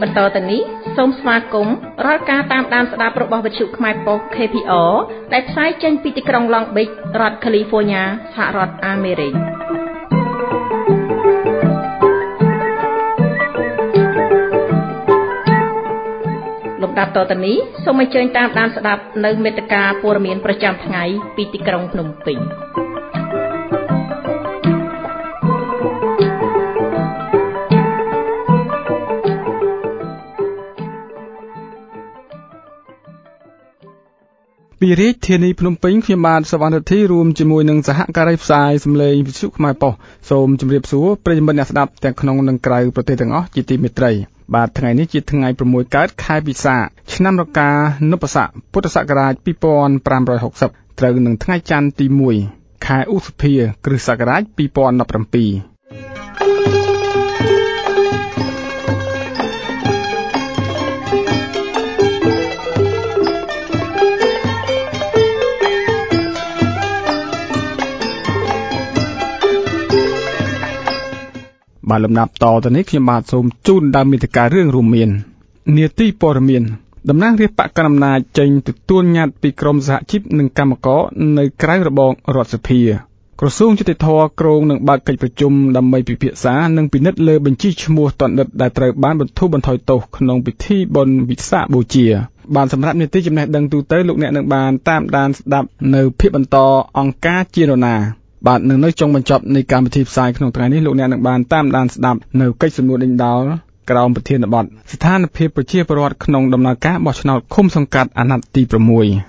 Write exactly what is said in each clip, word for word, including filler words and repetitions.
បន្តទៅនេះសូមស្វាគមន៍រាល់ការតាមដានស្ដាប់របស់វិទ្យុខ្មែរប៉ុស្តិ៍ K P R ដែលផ្សាយចេញពីទីក្រុង Long Beach រដ្ឋ California សហរដ្ឋអាមេរិកលំដាប់តទៅនេះសូមអញ្ជើញតាមដានស្ដាប់នៅមេត្តាព័ត៌មានប្រចាំថ្ងៃពីទីក្រុងភ្នំពេញពីរាជធានីភ្នំពេញខ្ញុំបាទសវណ្ណរិទ្ធីរួមជាមួយនឹងសហការីផ្សាយសម្លេងវិទ្យុខ្មែរប៉ុស្តិ៍សូមជម្រាបសួរប្រិយមិត្តអ្នកស្ដាប់ទាំងក្នុងនិងក្រៅប្រទេសទាំងអស់ជាទីមេត្រីបាទថ្ងៃនេះជាថ្ងៃប្រាំមួយកើតខែពិសាខឆ្នាំរកានុបស័កពុទ្ធសករាជពីរពាន់ប្រាំរយហកសិបត្រូវនឹងថ្ងៃច័ន្ទទីមួយខែឧសភា គ្រិស្តសករាជពីរពាន់ដប់ប្រាំពីរបាទលំដាប់តទៅនេះខ្ញុំបាទសូមជូនដើមមេត្តារឿងរួមមាននាទីព័ត៌មានតំណាងរាស្ត្របកកណ្ដាលអំណាចចេញទទួលញត្តិពីក្រមសហជីពនិងកម្មករនៅក្រៅរបងរដ្ឋសភាក្រសួងយុតិធធម៌ក្រុងនឹងបើកកិច្ចប្រជុំដើម្បីពិភាក្សានិងពិនិត្យលើបញ្ជីឈ្មោះតណ្ឌិតដែលត្រូវបានបន្ធូរបន្ថយទោសក្នុងពិធីបុណ្យវិសាខបូជាបានសម្រាប់នាទីចំណេះដឹងទូទៅលោកអ្នកនឹងបានតាមដានស្ដាប់នៅភាគបន្តអង្គការជានរណាបាទនឹងនៅចុងបញ្ចប់នៃកម្មវិធីផ្សាយក្នុងថ្ងៃនេះលោកអ្នកនឹងបានតាមដានស្ដាប់នៅកិច្ចសំណួរដេញដោលក្រោមប្រធានបទស្ថានភាពប្រជាពលរដ្ឋក្នុងដំណើរការបោះឆ្នោតឃុំសង្កាត់អាណត្តិទី6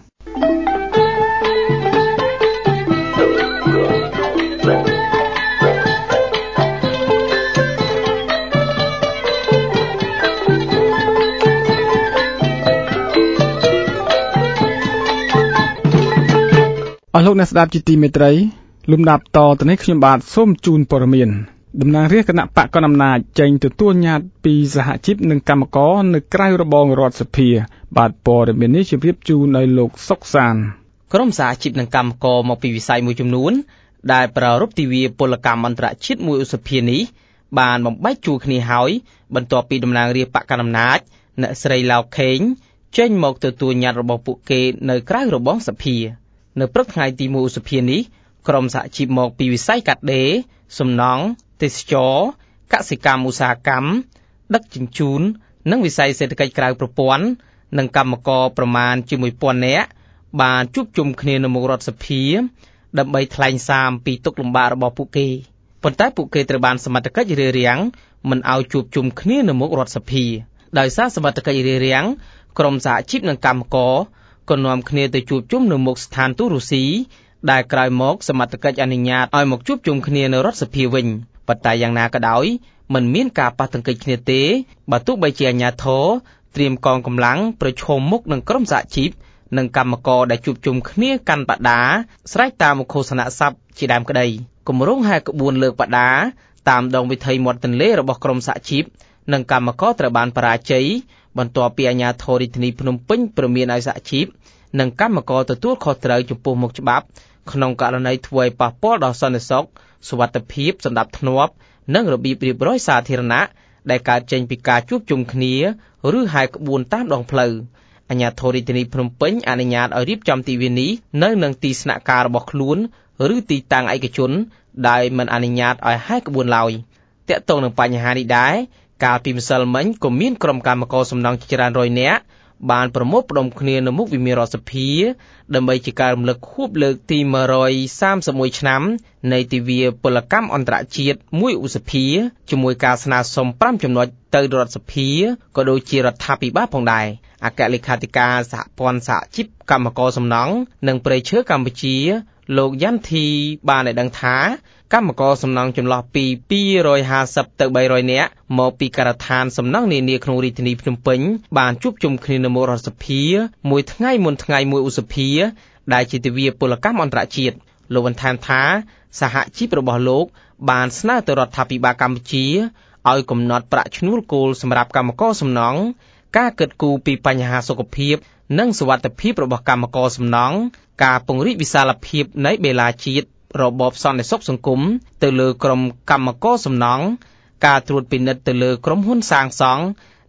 អស់លោកអ្នកស្ដាប់ជាទីមេត្រីលំដាប់តទៅនេះខ្ញុំបាទសូមជូនព័ត៌មានតំណាងរាស្ត្រគណៈបកកណ្ដាលអំណាចចេញទទួលញត្តិពីសហជីពនិងកម្មករនៅក្រៅរបងរដ្ឋសភាបាទព័ត៌មាននេះជម្រាបជូនឲ្យលោកសុកសានក្រុមសហជីពនិងកម្មករមកពីវិស័យមួយចំនួនដែលប្រារព្ធទិវាពលកម្មអន្តរជាតិមួយឧសភានេះបានបំបែកជួរគ្នាហើយបន្ទាប់ពីតំណាងរាស្ត្របកកណ្ដាលអំណាចអ្នកស្រីឡៅខេងចេញមកទទួលញត្តិរបស់ពួកគេនៅក្រៅរបងសភានៅព្រឹកថ្ងៃទីមួយឧសភានេះក្រុមសហជីពមកពីវិស័យកាត់ដេរសំណង់ទេសចរណ៍កសិកម្មឧស្សាហកម្មដឹកជញ្ជូននិងវិស័យសេដ្ឋកិច្ចក្រៅប្រព័ន្ធនិងកម្មករប្រមាណជាមួយពាន់នាក់បានជួបជុំគ្នានៅមុខរដ្ឋសភាដើម្បីថ្លែងសារអំពីទុក្ខលំបាករបស់ពួកគេប៉ុន្តែពួកគេត្រូវបានសមត្ថកិច្ចរារាំងមិនឲ្យជួបជុំគ្នានៅមុខរដ្ឋសភាដោយសារសមត្ថកិច្ចរារាំងក្រុមសហជីពនិងកម្មករក៏នាំគ្នាទៅជួបជុំនៅមុខស្ថានទូតរុស្ស៊ីដែលក្រោយមកសមត្ថកិច្ចអនុញ្ញាតឲ្យមកជួបជុំគ្នានៅរដ្ឋសភាវិញប៉ុន្តែយ៉ាងណាក៏ដោយមិនមានការប៉ះទង្គិចគ្នាទេបើទោះបីជាអាជ្ញាធរត្រៀមកងកម្លាំងប្រឈមមុខនឹងក្រុមសហជីពនិងកម្មករដែលជួបជុំគ្នាកាន់បដាស្រែកតាមមុខឃោសនៈស័ព្ទជាដើមក្តីគម្រោងហែក្បួនលើកបដាតាមដងវិថីមាត់ទន្លេរបស់ក្រុមសហជីពនិងកម្មករត្រូវបានបរាជ័យបន្ទាប់ពីអាជ្ញាធររាជធានីភ្នំពេញព្រមានឲ្យសហជីពនិងកម្មករទទួលខុសត្រូវចំពោះមុខច្បាប់ក្នុងករណីធ្វើឲ្យប៉ះពាល់ដល់សន្តិសុខសុវត្ថិភាពសណ្ដាប់ធ្នាប់និងរបៀបរៀបរយសាធារណៈដែលកើតចេញពីការជួបជុំគ្នាឬហែក្បួនតាមដងផ្លូវអាជ្ញាធររាជធានីភ្នំពេញអនុញ្ញាតឲ្យរៀបចំទិវានេះនៅនឹងទីស្នាក់ការរបស់ខ្លួនឬទីតាំងឯកជនដែលមិនអនុញ្ញាតឲ្យហែក្បួនឡើយទាក់ទងនឹងបញ្ហានេះដែរកាលពីម្សិលមិញក៏មានក្រុមកម្មករសំណង់ជាច្រើនរយនាក់បានប្រមូលផ្ដុំគ្នានៅមុខវិមានរដ្ឋសភាដើម្បីជាការរំលឹកខួបលើកទីមួយរយសាមសិបមួយឆ្នាំនៃទិវាពលកម្មអន្តរជាតិមួយឧសភាជាមួយការស្នើសុំប្រាំចំណុចទៅរដ្ឋសភាក៏ដូចជារដ្ឋាភិបាលផងដែរអគ្គលេខាធិការសហព័ន្ធសហជីពកម្មករសំណង់និងព្រៃឈើកម្ពុជាលោកយ៉ាន់ធីបានឲ្យដឹងថាកម្មករសំណង់ចន្លោះពីពីររយហាសិបទៅបីរយនាក់មកពីការដ្ឋានសំណង់នានាក្នុងរាជធានីភ្នំពេញបានជួបជុំគ្នានៅមុខរដ្ឋសភាមួយថ្ងៃមុនថ្ងៃមួយឧសភាដែលជាទិវាពលកម្មអន្តរជាតិលោកបានថែមថាសហជីពរបស់លោកបានស្នើទៅរដ្ឋាភិបាលកម្ពុជាឲ្យកំណត់ប្រាក់ឈ្នួលគោលសម្រាប់កម្មករសំណង់ការគិតគូរពីបញ្ហាសុខភាពនិងសុវត្ថិភាពរបស់កម្មករសំណង់ការពង្រីកវិសាលភាពនៃបេឡាជាតិរបបសន្តិសុខសង្គមទៅលើក្រុមកម្មករសំណង់ការត្រួតពិនិត្យទៅលើក្រុមហ៊ុនសាងសង់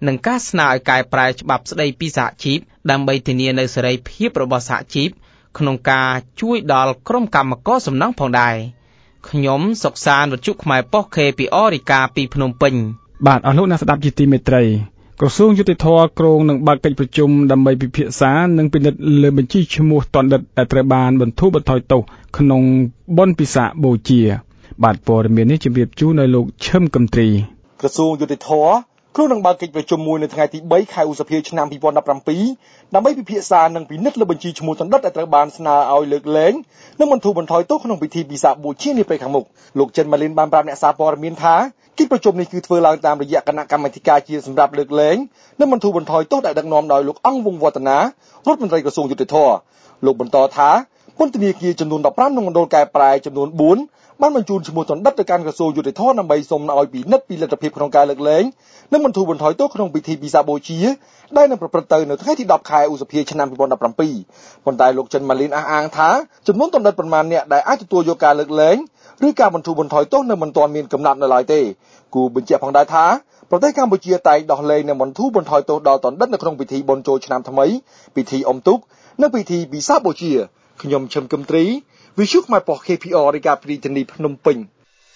និងការស្នើឲ្យកែប្រែច្បាប់ស្តីពីសហជីពដើម្បីធានានូវសេរីភាពរបស់សហជីពក្នុងការជួយដល់ក្រុមកម្មករសំណង់ផងដែរខ្ញុំសុកសានវិទ្យុខ្មែរប៉ុស្តិ៍ ខេ ពី អារ រាយការណ៍ពីភ្នំពេញបាទអស់លោកអ្នកស្ដាប់ជាទីមេត្រីក្រសួងយុតិធធម៌គ្រងនឹងបើកកិច្ចប្រជុំដើម្បីពិភាក្សានិងពិនិត្យលើបញ្ជីឈ្មោះតណ្ឌិតដែលត្រូវបានបន្ធូរបន្ថយទោសក្នុងបុណ្យពិសាខបូជាបាទព័ត៌មាននេះជម្រាបជូនដល់លោកឈឹមកំទ្រីក្រសួងយុតិធធម៌គ្រងនឹងបើកកិច្ចប្រជុំមួយនៅថ្ងៃទីបីខែឧសភាឆ្នាំពីរពាន់ដប់ប្រាំពីរដើម្បីពិភាក្សានិងពិនិត្យលើបញ្ជីឈ្មោះតណ្ឌិតដែលត្រូវបានស្នើឲ្យលើកលែងនិងបន្ធូរបន្ថយទោសក្នុងពិធីពិសាខបូជានាពេលខាងមុខលោកចិនម៉ាលីនបានប្រាប់អ្នកសារព័ត៌មានថាកិច្ចប្រជុំនេះគឺធ្វើឡើងតាមរយៈគណៈកម្មាធិការជាតិសម្រាប់លើកលែងនិងបន្ធូរបន្ថយទោសដែលដឹកនាំដោយលោកអង្គវង្សវឌ្ឍនារដ្ឋមន្ត្រីក្រសួងយុតិធធម៌លោកបន្តថាពន្ធនាគារចំនួនដប់ប្រាំនិងមណ្ឌលកែប្រែចំនួនបួនបានបញ្ជូនឈ្មោះតណ្ឌិតទៅកាន់ក្រសួងយុតិធធម៌ដើម្បីសុំឲ្យពិនិត្យពីលទ្ធភាពក្នុងការលើកលែងនិងបន្ធូរបន្ថយទោសក្នុងពិធីពិសាខបូជាដែលនឹងប្រព្រឹត្តទៅនៅថ្ងៃទីដប់ខែឧសភាឆ្នាំពីរពាន់ដប់ប្រាំពីរប៉ុន្តែលោកចិនម៉ាលីនអះអាងថាចំនួនតណ្ឌិតប៉ុន្មានអ្នកដែលអាចទទួលយកការលើកលែងឬការបន្ធូរបន្ថយទោសនៅមិនទាន់មានកំណត់នៅឡើយទេគូបញ្ជាក់ផងដែរថាប្រទេសកម្ពុជាតែងដោះលែងនិងបន្ធូរបន្ថយទោសដល់តណ្ឌិតនៅក្នុងពិធីបុណ្យចូលឆ្នាំថ្មីពិធីអុំទូកនិងពិធីពិសាខបូជាខ្ញុំឈឹមគឹមត្រីវិទ្យុខ្មែរប៉ុស្តិ៍ ខេ ភី អារ រាយការណ៍ពីរាជធានីភ្នំពេញ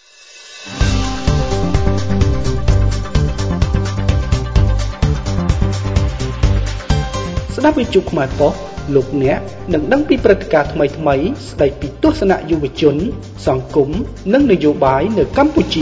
ស្ដាប់វិទ្យុខ្មែរប៉ុស្តិ៍លោកអ្នកនឹងដឹងពីព្រឹត្តិការណ៍ថ្មីៗស្ដីពីទស្សនៈយុវជនសង្គមនិងនយោបាយនៅកម្ពុជា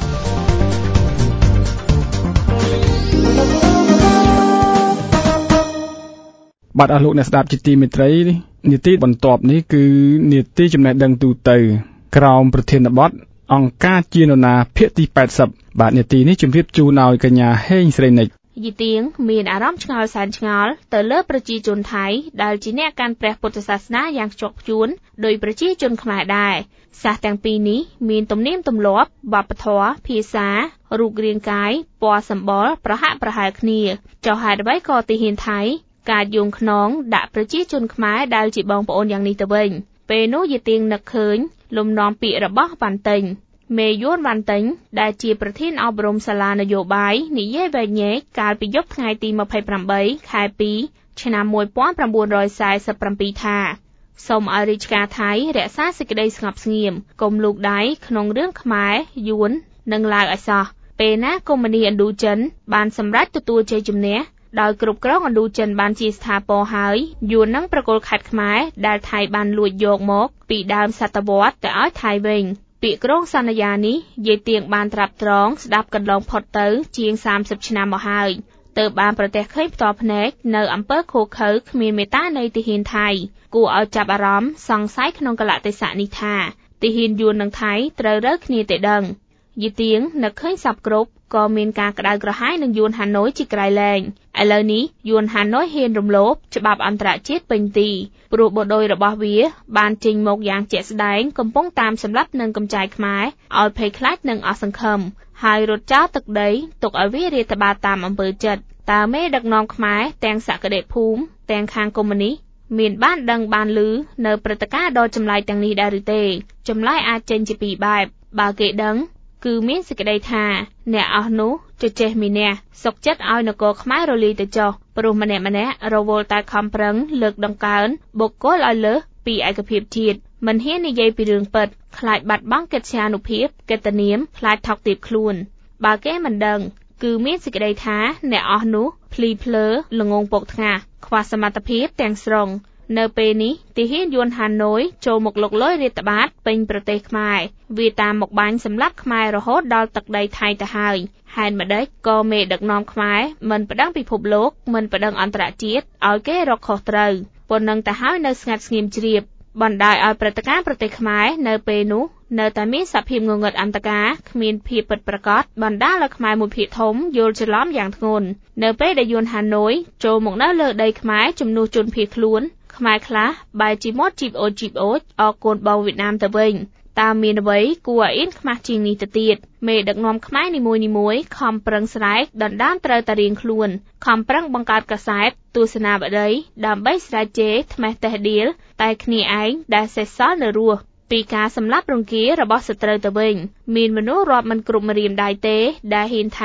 បាទអស់លោកអ្នកស្ដាប់ជាទីមេត្រីនីតិបន្ទាប់នេះគឺនីតិចំណេះដឹងទូទៅក្រោមប្រធានបទអង្គការជានរណាភាគទីแปดสิบបាទនីតិនេះជម្រាបជូនឲ្យកញ្ញាហេងស្រីនិចយីទៀងមានអារម្មណ៍ឆ្ងល់សែនឆ្ងល់ទៅលើប្រជាជនថៃដែលជាអ្នកកាន់ព្រះពុទ្ធសាសនាយ៉ាងខ្ជាប់ខ្ជួនដោយប្រជាជនខ្មែរដែរសាសទាំងពីរនេះមានទំនៀមទម្លាប់វប្បធម៌ភាសារូបរាងកាយពណ៌សម្បុរប្រហាក់ប្រហែលគ្នាចុះហេតុអ្វីក៏ទាហានថៃការយងខ្នងដាក់ប្រជាជនខ្មែរដែលជាបងប្អូនយ៉ាងនេះទៅវិញពេលនោះយីទៀងនឹកឃើញលំនាំពាក្យរបស់វ៉ាន់តេងមេយួនវ៉ាន់តេងដែលជាប្រធានអប់រំសាលានយោបាយនិយាយវែកញែកកាលពីយប់ថ្ងៃទីម្ភៃប្រាំបីខែពីរឆ្នាំmột nghìn chín trăm四十七ថាសូមឲ្យរាជការថៃរក្សាសេចក្តីស្ងប់ស្ងៀមកុំលូកដៃក្នុងរឿងខ្មែរយួននិងឡាវឲ្យសោះពេលណាកុម្មុយនីឥណ្ឌូចិនបានសម្រេចទទួលជ័យជំនះដោយគ្រប់គ្រងឥណ្ឌូចិនបានជាស្ថាពរហើយយួននឹងប្រគល់ខេត្តខ្មែរដែលថៃបានលួចយកមកពីដើមសតវត្សទៅឲ្យថៃវិញពាក្យក្រងសន្យានេះយាយទៀងបានត្រាប់ត្រងស្ដាប់កន្លងផុតទៅជាងសាមសិបឆ្នាំមកហើយទើបបានប្រទះឃើញផ្ទាល់ភ្នែកនៅអំពើឃោរឃៅគ្មានមេត្តានៃទាហានថៃគួរឲ្យចាប់អារម្មណ៍សង្ស័យក្នុងកលៈទេសៈនេះថាទាហានយួននិងថៃត្រូវរើគ្នាទេដឹងយីទៀងនឹកឃើញសពគ្រប់ក៏មានការក្តៅក្រហាយនឹងយួនហាណូយជាក្រៃលែងឥឡូវនេះយួនហាណូយហ៊ានរំលោភច្បាប់អន្តរជាតិពេញទីព្រោះបដូយរបស់វាបានចេញមកយ៉ាងជាក់ស្ដែងកំពុងតាមសម្លាប់និងកំចាយខ្មែរឲ្យភ័យខ្លាចនិងអស់សង្ឃឹមហើយរត់ចោលទឹកដីទុកឲ្យវារាតត្បាតតាមអំពើចិត្តតើមេដឹកនាំខ្មែរទាំងសក្តិភូមិទាំងខាងកុម្មុយនីមានបានដឹងបានឮនៅព្រឹត្តិការណ៍ដ៏ចម្លែកទាំងនេះដែរឬទេចម្លែកអាចចេញជាពីរបែបបើគេដឹងគឺមានសេចក្តីថាអ្នកអស់នោះជជែកមានះសុកចិត្តឲ្យនគរខ្មែររលាយទៅចុះព្រោះម្នាក់ម្នាក់រវល់តែខំប្រឹងលើកដង្កើងបុគ្គលឲ្យលើសពីឯកភាពជាតិមិនហ៊ាននិយាយពីរឿងពិតខ្លាចបាត់បង់កិត្យានុភាពកិត្តិនាមខ្លាចថោកទាបខ្លួនបើគេមិនដឹងគឺមានសេចក្តីថាអ្នកអស់នោះភ្លីភ្លើល្ងងពកថ្ងាសខ្វះសមត្ថភាពទាំងស្រុងនៅពេលនេះទាហានយួនហាណូយចូលមកលុកលុយរាតត្បាតពេញប្រទេសខ្មែរវាតាមមកបាញ់សម្លាប់ខ្មែររហូតដល់ទឹកដីថៃទៅហើយហេតុម្ដេចក៏មេដឹកនាំខ្មែរមិនប្តឹងពិភពលោកមិនប្តឹងអន្តរជាតិឲ្យគេរកខុសត្រូវប៉ុណ្ណឹងទៅហើយនៅស្ងាត់ស្ងៀមជ្រាបបណ្ដាលឲ្យព្រឹត្តិការណ៍ប្រទេសខ្មែរនៅពេលនោះនៅតែមានសភាពងងឹតអន្តការគ្មានភាពពិតប្រាកដបណ្ដាលឲ្យខ្មែរមួយភាគធំយល់ច្រឡំយ៉ាងធ្ងន់នៅពេលដែលយួនហាណូយចូលមកនៅលើដីខ្មែរជំនួសជនភៀសខ្លួនខ្មែរខ្លះបែរជាមាត់ជីបអូចជីបអូចអរគុណបងវៀតណាមទៅវិញតើមានអ្វីគួរឲ្យអៀនខ្មាស់ជាងនេះទៅទៀតមេដឹកនាំខ្មែរនីមួយៗខំប្រឹងស្រែកដណ្ដើមត្រូវតែរៀងខ្លួនខំប្រឹងបង្កើតកាសែតទស្សនាបតីដើម្បីស្រែកជេរថ្មេះតេះដៀលតែគ្នាឯងដែលសេសសល់នៅរស់ពីការសម្លាប់រង្គារបស់សត្រូវទៅវិញមានមនុស្សរាប់មិនគ្រប់ម្រាមដៃទេដែលហ៊ានថា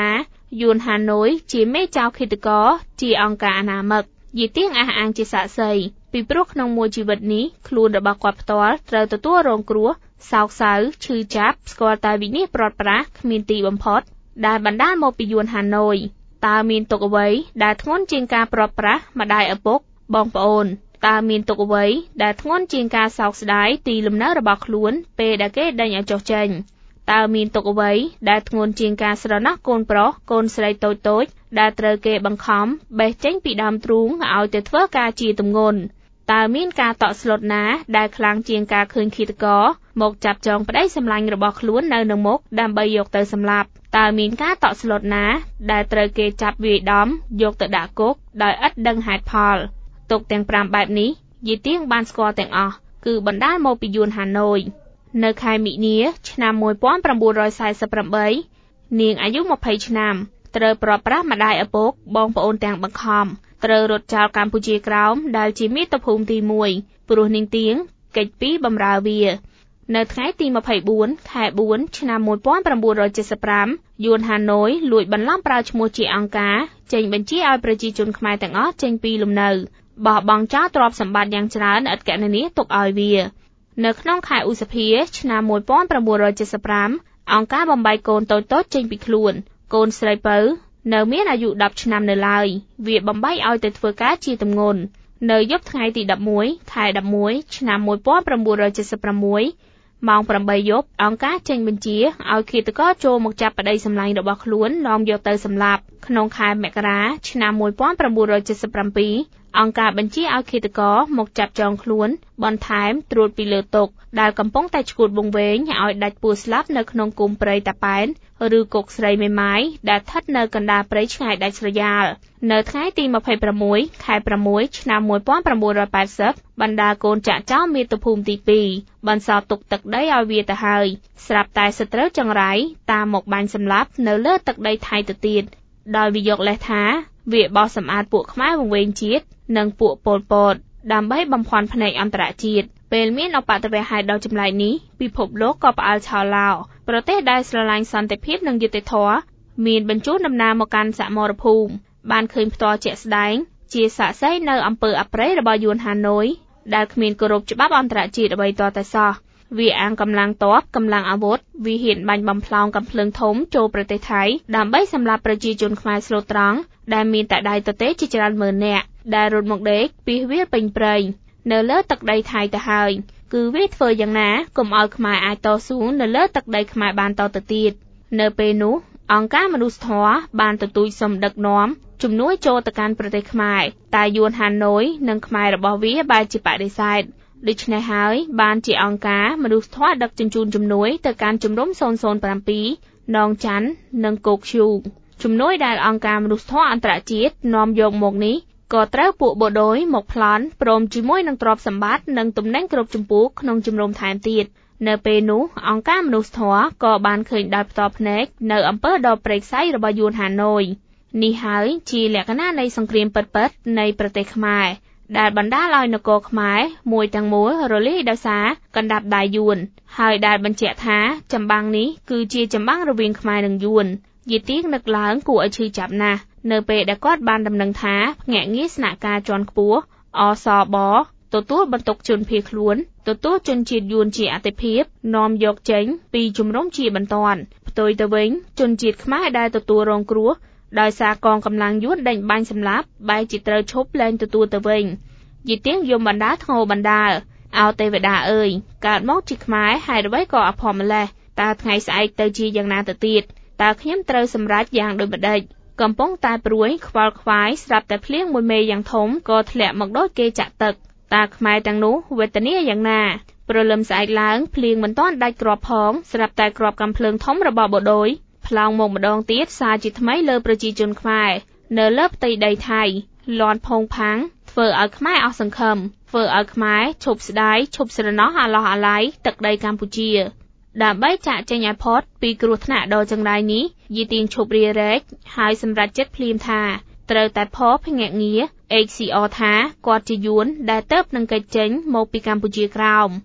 យួនហាណូយជាមេចៅឃាតករជាអង្គការអនាមិកយីទៀងអះអាងជាសាក្សីពីព្រោះក្នុងមួយជីវិតនេះខ្លួនរបស់គាត់ផ្ទាល់ត្រូវទទួលរងគ្រោះសោកសៅឈឺចាប់ស្គាល់តែវិនាសព្រាត់ប្រាសគ្មានទីបំផុតដែលបណ្ដាលមកពីយួនហាណូយតើមានទុកអ្វីដែលធ្ងន់ជាងការព្រាត់ប្រាសម្ដាយឪពុកបងប្អូនតើមានទុកអ្វីដែលធ្ងន់ជាងការសោកស្ដាយទីលំនៅរបស់ខ្លួនពេលដែលគេដេញឲ្យចុះចេញតើមានទុកអ្វីដែលធ្ងន់ជាងការស្រណោះកូនប្រុសកូនស្រីតូចតូចដែលត្រូវគេបង្ខំបេះចេញពីដើមទ្រូងឲ្យទៅធ្វើការជាទម្ងន់តើមានការតក់ស្លុតណាដែលខ្លាំងជាងការឃើញឃាតករមកចាប់ចងប្តីសម្លាញ់របស់ខ្លួននៅនឹងមុខដើម្បីយកទៅសម្លាប់តើមានការតក់ស្លុតណាដែលត្រូវគេចាប់វាយដំយកទៅដាក់គុកដោយឥតដឹងហេតុផលទុកទាំងប្រាំបែបនេះយីទៀងបានស្គាល់ទាំងអស់គឺបណ្ដាលមកពីយួនហាណូយនៅខែមិនិនាឆ្នាំmột nghìn chín trăm四十八នាងអាយុยี่สิบឆ្នាំត្រូវព្រាត់ប្រាសម្ដាយឪពុកបងប្អូនទាំងបង្ខំត្រូវរត់ចោលកម្ពុជាក្រោមដែលជាមាតុភូមិទីមួយព្រោះនាងទៀងកិច្ចពីបម្រើវានៅថ្ងៃទីยี่สิบสี่ខែបួនឆ្នាំmột nghìn chín trăm bảy mươi lămយួនហាណូយលួចបន្លំប្រើឈ្មោះជាអង្គការចេញបញ្ជាឲ្យប្រជាជនខ្មែរទាំងអស់ចេញពីលំនៅបោះបង់ចោលទ្រព្យសម្បត្តិយ៉ាងច្រើនឥតកណនាទុកឲ្យវានៅក្នុងខែឧសភាឆ្នាំmột nghìn chín trăm bảy mươi lămអង្គការបំបីកូនតូចៗចេញពីខ្លួនកូនស្រីពៅនៅមានអាយុដប់ឆ្នាំនៅឡើយវាបំបីឲ្យទៅធ្វើការជាទម្ងន់នៅយប់ថ្ងៃទីដប់មួយខែដប់មួយឆ្នាំmột nghìn chín trăm bảy mươi sáuម៉ោងប្រាំបីយប់អង្គការចេញបញ្ជាឲ្យឃាតករចូលមកចាប់ប្តីសម្លាញ់របស់ខ្លួននាំយកទៅសម្លាប់ក្នុងខែមករាឆ្នាំmột nghìn chín trăm bảy mươi bảyអង្គការបញ្ជាឲ្យឃាតករមកចាប់ចងខ្លួនបន្ថែមត្រួតពីលើទុកដែលកំពុងតែឈួតវង្វេងឲ្យដាច់ពួរស្លាប់នៅក្នុងគុម្ពព្រៃតាប៉ែនឬគុកស្រីមេម៉ាយដែលស្ថិតនៅកណ្ដាលព្រៃឆ្ងាយដាច់ស្រយាលនៅថ្ងៃទីยี่สิบหกខែប្រាំមួយឆ្នាំmột nghìn chín trăm tám mươiបណ្ដាកូនចាក់ចោលមាតុភូមិទីពីរបន្សល់ទុកទឹកដីឲ្យវាទៅហើយស្រាប់តែសត្រូវចង្រៃតាមមកបាញ់សម្លាប់នៅលើទឹកដីថៃទៅទៀតដោយវាយកលេសថាវាបោសសម្អាតពួកខ្មែរវង្វេងជាតិនិងពួកប៉ុលពតដើម្បីបំភាន់ភ្នែកអន្តរជាតិពេលមានឧបទ្ទវហេតុដ៏ចម្លែកនេះពិភពលោកក៏ផ្អើលឆោឡោប្រទេសដែលស្រឡាញ់សន្តិភាពនិងយុត្តិធម៌មានបញ្ជូនដំណើរមកកាន់សមរភូមិបានឃើញផ្ទាល់ជាក់ស្ដែងជាសាក្សីនៅអំពើអប្រិយរបស់យួនហាណូយដែលគ្មានគោរពច្បាប់អន្តរជាតិអ្វីទាល់តែសោះវាអាងកម្លាំងទ័ពកម្លាំងអាវុធវាហ៊ានបាញ់បំផ្លោងកាំភ្លើងធំចូលប្រទេសថៃដើម្បីសម្លាប់ប្រជាជនខ្មែរស្លូតត្រង់ដែលមានតែដៃទទេជាច្រើនម៉ឺននាក់ដែលរត់មកដេកពីវាពេញព្រៃនៅលើទឹកដីថៃទៅហើយគឺវាធ្វើយ៉ាងណាកុំឲ្យខ្មែរអាចតស៊ូនៅលើទឹកដីខ្មែរបានតទៅទៀតនៅពេលនោះអង្គការមនុស្សធម៌បានទទូចសុំដឹកនាំជំនួយចូលទៅកាន់ប្រទេសខ្មែរតែយួនហាណូយនិងខ្មែររបស់វាបែរជាបដិសេធដូច្នេះហើយបានជាអង្គការមនុស្សធម៌ដឹកជញ្ជូនជំនួយទៅកាន់ជំរំศูนย์ศูนย์เจ็ดនងច័ន្ទនិងគោកឈូងជំនួយដែលអង្គការមនុស្សធម៌អន្តរជាតិនាំយកមកនេះក៏ត្រូវពួកបូដូយមកប្លន់ព្រមជាមួយនឹងទ្រព្យសម្បត្តិនិងទំនិញគ្រប់ចម្ពោះក្នុងជំរំថែមទៀតនៅពេលនោះអង្គការមនុស្សធម៌ក៏បានឃើញដោយផ្ទាល់ភ្នែកនៅអំពើដ៏ព្រៃផ្សៃរបស់យួនហាណូយនេះហើយជាលក្ខណៈនៃសង្គ្រាមពិតៗនៃប្រទេសខ្មែរដែលបណ្ដាលឲ្យនគរខ្មែរមួយទាំងមូលរលាយដោយសារកណ្ដាប់ដៃយួនហើយដែលបញ្ជាក់ថាចម្បាំងនេះគឺជាចម្បាំងរវាងខ្មែរនិងយួនយីទៀងនឹកឡើងគួរឲ្យឈឺចាប់ណាស់នៅពេលដែលគាត់បានដំណឹងថាភ្នាក់ងារស្នាក់ការជាន់ខ្ពស់អសបទទួលបន្ទុកជនភៀសខ្លួនទទួលជនជាតិយួនជាអតិភិបនាំយកចេញពីជំរំជាបន្ទាន់ផ្ទុយទៅវិញជនជាតិខ្មែរដែលទទួលរងគ្រោះដោយសារកងកម្លាំងយួនដេញបាញ់សម្លាប់បែរជាត្រូវឈប់លែងទទួលទៅវិញយីទៀងយំបណ្ដាធ្ងោបណ្ដាអោទេវតាអើយកើតមកជាខ្មែរហេតុអ្វីក៏អភ័ព្វម្លេះតើថ្ងៃស្អែកទៅជាយ៉ាងណាទៅទៀតតើខ្ញុំត្រូវសម្រេចយ៉ាងដូចម្ដេចកំពុងតែព្រួយខ្វល់ខ្វាយស្រាប់តែភ្លៀងមួយមេយ៉ាងធំក៏ធ្លាក់មកដូចគេចាក់ទឹកតើខ្មែរទាំងនោះវេទនាយ៉ាងណាព្រលឹមស្អែកឡើងភ្លៀងមិនទាន់ដាច់គ្រាប់ផងស្រាប់តែគ្រាប់កាំភ្លើងធំរបស់បូដូយផ្លោងមកម្ដងទៀតសារជាថ្មីលើប្រជាជនខ្មែរនៅលើផ្ទៃដីថៃលាន់ផោងផាំងធ្វើឲ្យខ្មែរអស់សង្ឃឹមធ្វើឲ្យខ្មែរឈប់ស្ដាយឈប់ស្រណោះអាឡោះអាល័យទឹកដីកម្ពុជាដើម្បីចាក់ចេញឲ្យផុតពីគ្រោះថ្នាក់ដ៏ចង្រៃនេះយីទៀងឈប់រារែកហើយសម្រេចចិត្តភ្លាមថាត្រូវតែផភ្នាក់ងារ เอ็ก ซี អ ថាគាត់ជាយួនដែលទៅនឹងកិច្ចចេញមកពីកម្ពុជាក្រោម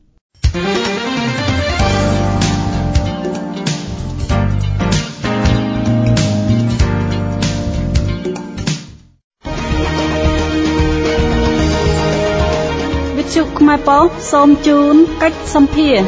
ទ្យុខ្មែរប៉ុស្តិ៍សូមជូនកិច្ចសម្ភារ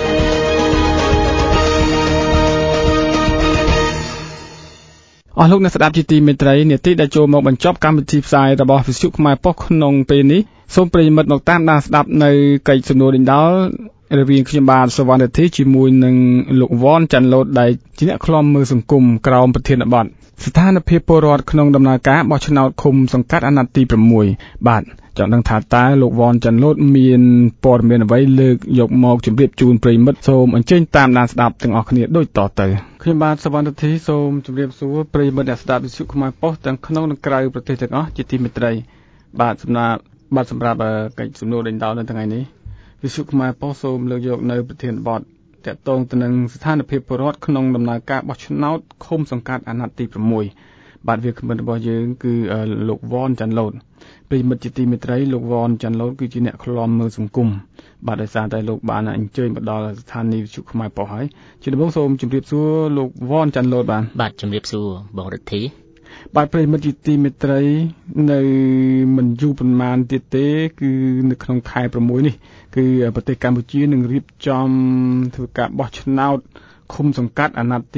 អស់លោកអ្នកស្ដាប់ជាទីមេត្រីនាទីដែលចូលមកបញ្ចប់កម្មវិធីផ្សាយរបស់វិទ្យុខ្មែរប៉ុស្តិ៍ក្នុងពេលនេះសូមប្រិយមិត្តមកតាមដានស្ដាប់នៅកិច្ចសំណួរដេញដោលរវាងខ្ញុំបាទសវណ្ណធីជាមួយនឹងលោកវ៉ាន់ចាន់ឡូតដែលជាអ្នកឃ្លាំមើលសង្គមក្រោមប្រធានបទស្ថានភាពពលរដ្ឋក្នុងដំណើរការបោះឆ្នោតឃុំសង្កាត់អាណត្តិទី6បាទចង់ដឹងថាតើលោកវ៉ាន់ចាន់ឡូតមានព័ត៌មានអ្វីលើកយកមកជម្រាបជូនប្រិយមិត្តសូមអញ្ជើញតាមដានស្ដាប់ទាំងអស់គ្នាដូចតទៅខ្ញុំបាទសវណ្ណធីសូមជម្រាបសួរប្រិយមិត្តអ្នកស្ដាប់វិទ្យុខ្មែរប៉ុស្តិ៍ទាំងក្នុងនិងក្រៅប្រទេសទាំងអស់ជាទីមេត្រីបាទសម្រាប់បាទសម្រាប់កិច្ចសំណួរដេញដោលនៅថ្ងៃនេះវិទ្យុខ្មែរប៉ុស្តិ៍សូមលើកយកនៅប្រធានបទតាក់ទងទៅនឹងស្ថានភាពពលរដ្ឋក្នុងដំណើរការបោះឆ្នោតឃុំសង្កាត់អាណត្តិទី6បាទវាគ្មិនរបស់យើងគឺលោកវ៉ាន់ចាន់ឡូតប្រិយមិត្តជាទីមេត្រីលោកវ៉ាន់ចាន់ឡូតគឺជាអ្នកឃ្លាំមើលសង្គមបាទដោយសារតែលោកបានអញ្ជើញមកដល់ស្ថានីយ៍វិទ្យុខ្មែរប៉ុស្តិ៍ហើយជាដំបូងសូមជម្រាបសួរលោកវ៉ាន់ចាន់ឡូតបាទបាទជម្រាបសួរបងរិទ្ធីបាទប្រិយមិត្តជាទីមេត្រីនៅមិនយូរប៉ុន្មានទៀតទេគឺនៅក្នុងខែ6នេះគឺប្រទេសកម្ពុជានឹងរៀបចំធ្វើការបោះឆ្នោតឃុំសង្កាត់អាណត្តិទី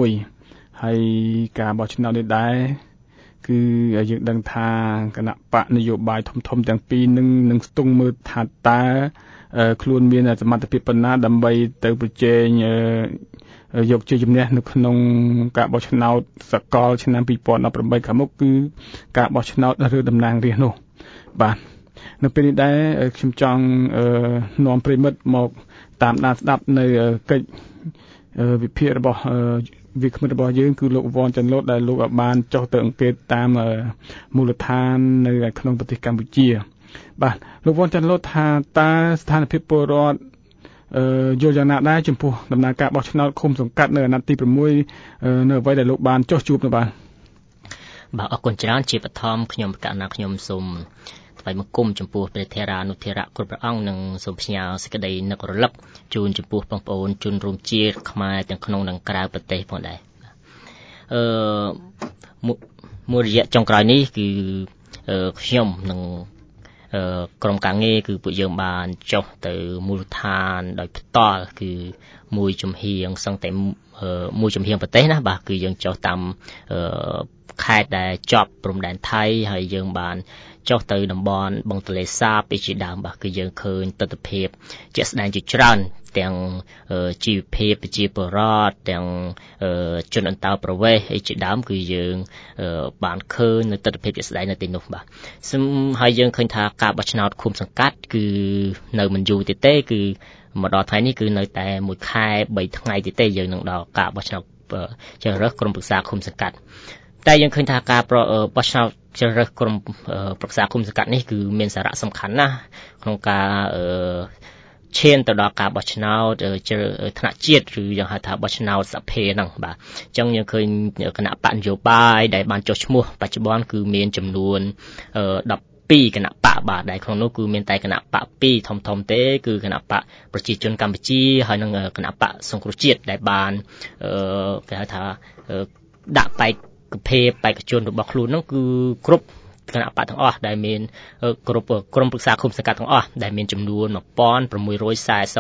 6ហើយការបោះឆ្នោតនេះដែរគឺយើងដឹងថាគណៈបកនយោបាយធំធំទាំងពីរនឹងនឹងស្ទង់មើលថាតើខ្លួនមានសមត្ថភាពប៉ុណ្ណាដើម្បីទៅប្រជែងយកជ័យជំនះនៅក្នុងការបោះឆ្នោតសកលឆ្នាំពីរពាន់ដប់ប្រាំបីខាងមុខគឺការបោះឆ្នោតឬតំណាងរាស្ត្រនោះបាទនៅពេលនេះដែរខ្ញុំចង់នាំប្រិមិត្តមកតាមដានស្ដាប់នៅកិច្ចវិភាគរបស់វាគ្មិនរបស់យើងគឺលោកវ៉ាន់ចាន់ឡូតដែលលោកបានចុះទៅអង្កេតតាមមូលដ្ឋាននៅក្នុងប្រទេសកម្ពុជាបាទលោកវ៉ាន់ចាន់ឡូតថាតើស្ថានភាពពលរដ្ឋអឺយល់យ៉ាងណាដែរចំពោះដំណើរការបោះឆ្នោតឃុំសង្កាត់នៅអាណត្តិទី6នៅអ្វីដែលលោកបានចុះជួបនៅបាទបាទអរគុណច្រើនជាបឋមខ្ញុំកណ្ណាខ្ញុំសូមថ្វាយបង្គំចំពោះព្រះថេរានុថេរៈគ្រប់ព្រះអង្គនិងសូមផ្ញើសេចក្តីនឹករលឹកជូនចំពោះបងប្អូនជនរួមជាតិខ្មែរទាំងក្នុងនិងក្រៅប្រទេសផងដែរអឺមួយរយៈចុងក្រោយនេះគឺខ្ញុំនិងក្រុមការងារគឺពួកយើងបានចុះទៅមូលដ្ឋានដោយផ្ទាល់គឺមួយជំហៀងសឹងតែមួយជំហៀងប្រទេសណាបាទគឺយើងចុះតាមខេត្តដែលជាប់ព្រំដែនថៃហើយយើងបានចុះទៅតំបន់បឹងទន្លេសាបពីជាដើមបាទគឺយើងឃើញទស្សនវិជ្ជាជាក់ស្ដែងជាច្រើនទាំងជីវភាពប្រជាពលរដ្ឋទាំងជនអន្តោប្រវេសន៍អីជាដើមគឺយើងបានឃើញនៅទស្សនវិជ្ជាជាក់ស្ដែងនៅទីនោះបាទហើយយើងឃើញថាការបោះឆ្នោតឃុំសង្កាត់គឺនៅមិនយូរទៀតទេគឺមកដល់ថ្ងៃនេះគឺនៅតែមួយខែបីថ្ងៃទៀតទេយើងនឹងដល់ការបោះឆ្នោតជ្រើសរើសក្រុមប្រឹក្សាឃុំសង្កាត់តែយើងឃើញថាការបោះឆ្នោតជ្រើសរើសក្រុមប្រឹក្សាឃុំសង្កាត់នេះគឺមានសារៈសំខាន់ណាស់ក្នុងការឈានទៅដល់ការបោះឆ្នោតថ្នាក់ជាតិឬយ៉ាងហៅថាបោះឆ្នោតសភាហ្នឹងបាទអញ្ចឹងយើងឃើញគណៈបកនយោបាយដែលបានចុះឈ្មោះបច្ចុប្បន្នគឺមានចំនួនដប់ពីរគណៈបកបាទដែលក្នុងនោះគឺមានតែគណៈបកពីរធំធំទេគឺគណៈបកប្រជាជនកម្ពុជាហើយនិងគណៈបកសង្គ្រោះជាតិដែលបានគេហៅថាដាក់បែកភាពបេក្ខជនរបស់ខ្លួននោះគឺគ្រប់គណៈបកទាំងអស់ដែលមានគ្រប់ក្រុមប្រឹក្សាឃុំសង្កាត់ទាំងអស់ដែលមានចំនួនmột nghìn sáu trăm bốn mươi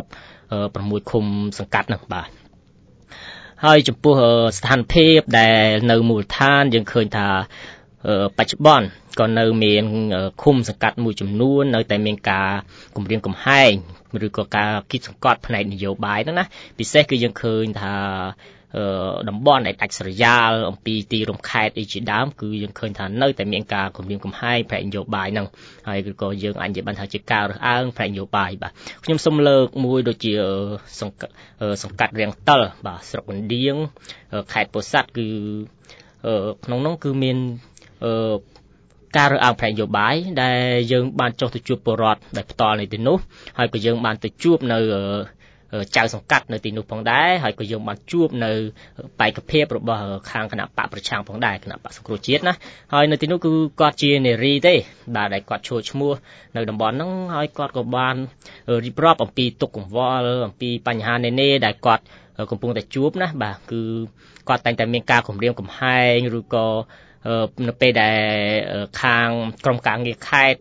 sáuឃុំសង្កាត់នោះបាទហើយចំពោះស្ថានភាពដែលនៅមូលដ្ឋានយើងឃើញថាបច្ចុប្បន្នក៏នៅមានឃុំសង្កាត់មួយចំនួននៅតែមានការគម្រាមកំហែងឬក៏ការគិតសង្កត់ផ្នែកនយោបាយហ្នឹងណាពិសេសគឺយើងឃើញថាតំបន់ដែលដាច់ស្រយាលអំពីទីរំខេត្តអីជាដើមគឺយើងឃើញថានៅតែមានការគម្រាមកំហែងផ្នែកនយោបាយហ្នឹងហើយឬក៏យើងអាចនិយាយបានថាជាការរើសអើងផ្នែកនយោបាយបាទខ្ញុំសូមលើកមួយដូចជាសង្កាត់សង្កាត់រាំងតលបាទស្រុកកណ្ដៀងខេត្តពោធិ៍សាត់គឺក្នុងនោះគឺមានការរើសអើងផ្នែកនយោបាយដែលយើងបានចុះទៅជួបពលរដ្ឋដែលផ្ទាល់នៅទីនោះហើយក៏យើងបានទៅជួបនៅចៅសង្កាត់នៅទីនោះផងដែរហើយក៏យើងបានជួបនៅបេក្ខភាពរបស់ខាងគណៈបកប្រឆាំងផងដែរគណៈបកសង្គ្រោះជាតិណាហើយនៅទីនោះគឺគាត់ជានារីទេបាទដែលគាត់ចូលឈ្មោះនៅតំបន់ហ្នឹងហើយគាត់ក៏បានរៀបរាប់អំពីទុក្ខកង្វល់អំពីបញ្ហានានាដែលគាត់កំពុងតែជួបណាបាទគឺគាត់តែងតែមានការគំរាមកំហែងឬក៏នៅពេលដែលខាងក្រុមការងារខេត្ត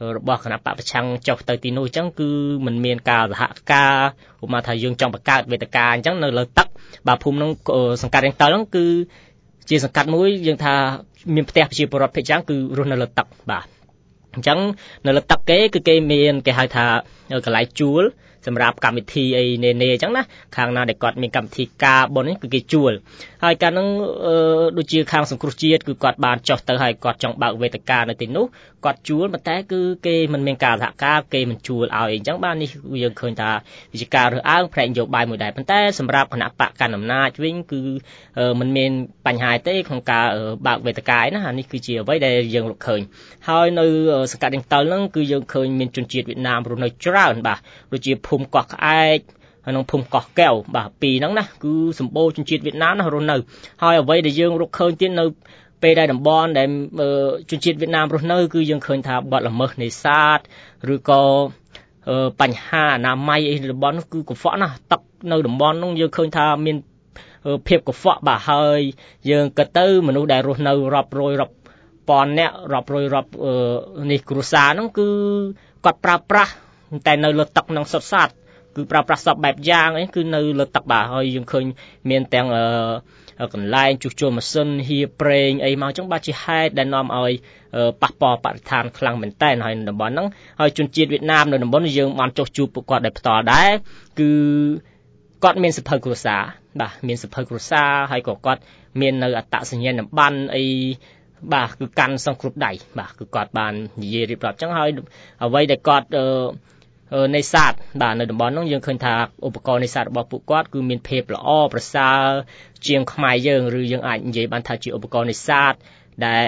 របស់គណៈបព្វប្រឆាំងចុះទៅទីនោះអញ្ចឹងគឺមិនមានការសហការឧបមាថាយើងចង់បង្កើតវេទិកាអញ្ចឹងនៅលើទឹកបាទភូមិនោះសង្កាត់រៀងតលហ្នឹងគឺជាសង្កាត់មួយយើងថាមានផ្ទះប្រជាពលរដ្ឋភាគច្រើនគឺរស់នៅលើទឹកបាទអញ្ចឹងនៅលើទឹកគេគឺគេមានគេហៅថាកន្លែងជួលសម្រាប់កម្មវិធីអីនេនេអញ្ចឹងណាខាងណាដែលគាត់មានកម្មវិធីការបុណ្យនេះគឺគេជួលហើយកាលហ្នឹងដូចជាខាងសង្គ្រោះជាតិគឺគាត់បានចុះទៅហើយគាត់ចង់បើកវេទិកានៅទីនោះគាត់ជួលប៉ុន្តែគឺគេមិនមានការសហការគេមិនជួលឲ្យអញ្ចឹងបាទនេះយើងឃើញថាវិជាការរើសអើងផ្នែកនយោបាយមួយដែរប៉ុន្តែសម្រាប់គណៈបកកណ្ដាលអំណាចវិញគឺមិនមានបញ្ហាទេក្នុងការបើកវេទិកាឯណាអានេះគឺជាអ្វីដែលយើងរកឃើញហើយនៅសង្កាត់រៀងតលហ្នឹងគឺយើងឃើញមានជនជាតិវៀតណាមរស់នៅច្រើនបាទដូចជាភូមិកោះក្អែកហើយក្នុងភូមិកោះកែវបាទពីរហ្នឹងណាគឺសម្បូរជនជាតិវៀតណាមណារស់នៅហើយអ្វីដែលយើងរកឃើញទៀតនៅពេលដែលតំបន់ដែលជនជាតិវៀតណាមរស់នៅគឺយើងឃើញថាបាត់ល្មើសនេសាទឬក៏បញ្ហាអនាម័យអីតំបន់នោះគឺកខ្វក់ណាស់ទឹកនៅតំបន់នោះយើងឃើញថាមានភាពកខ្វក់បាទហើយយើងគិតទៅមនុស្សដែលរស់នៅរាប់រយរាប់ពាន់នាក់រាប់រយរាប់នេះគ្រួសារហ្នឹងគឺគាត់ប្រើប្រាស់តែនៅលើទឹកនឹងសុទ្ធសាធគឺប្រើប្រាស់សពបែបយ៉ាងអីគឺនៅលើទឹកបាទហើយយើងឃើញមានទាំងកន្លែងជួសជុលម៉ាស៊ីនហៀប្រេងអីមកចឹងបាទជាហេតុដែលនាំឲ្យប៉ះពាល់បរិស្ថានខ្លាំងមែនតើហើយនៅតំបន់ហ្នឹងហើយជនជាតិវៀតណាមនៅតំបន់យើងបានចុះជួបពួកគាត់ដោយផ្ទាល់ដែរគឺគាត់មានសិភៅគ្រួសារបាទមានសិភៅគ្រួសារហើយក៏គាត់មាននៅអត្តសញ្ញាណប័ណ្ណអីបាទគឺកាន់សង្គ្រោះដៃបាទគឺគាត់បាននិយាយរៀបរាប់ចឹងហើយអ្វីដែលគាត់នេសាទបាទនៅតំបន់នោះយើងឃើញថាឧបករណ៍នេសាទរបស់ពួកគាត់គឺមានភាពល្អប្រសើរជាងខ្មែរយើងឬយើងអាចនិយាយបានថាជាឧបករណ៍នេសាទដែល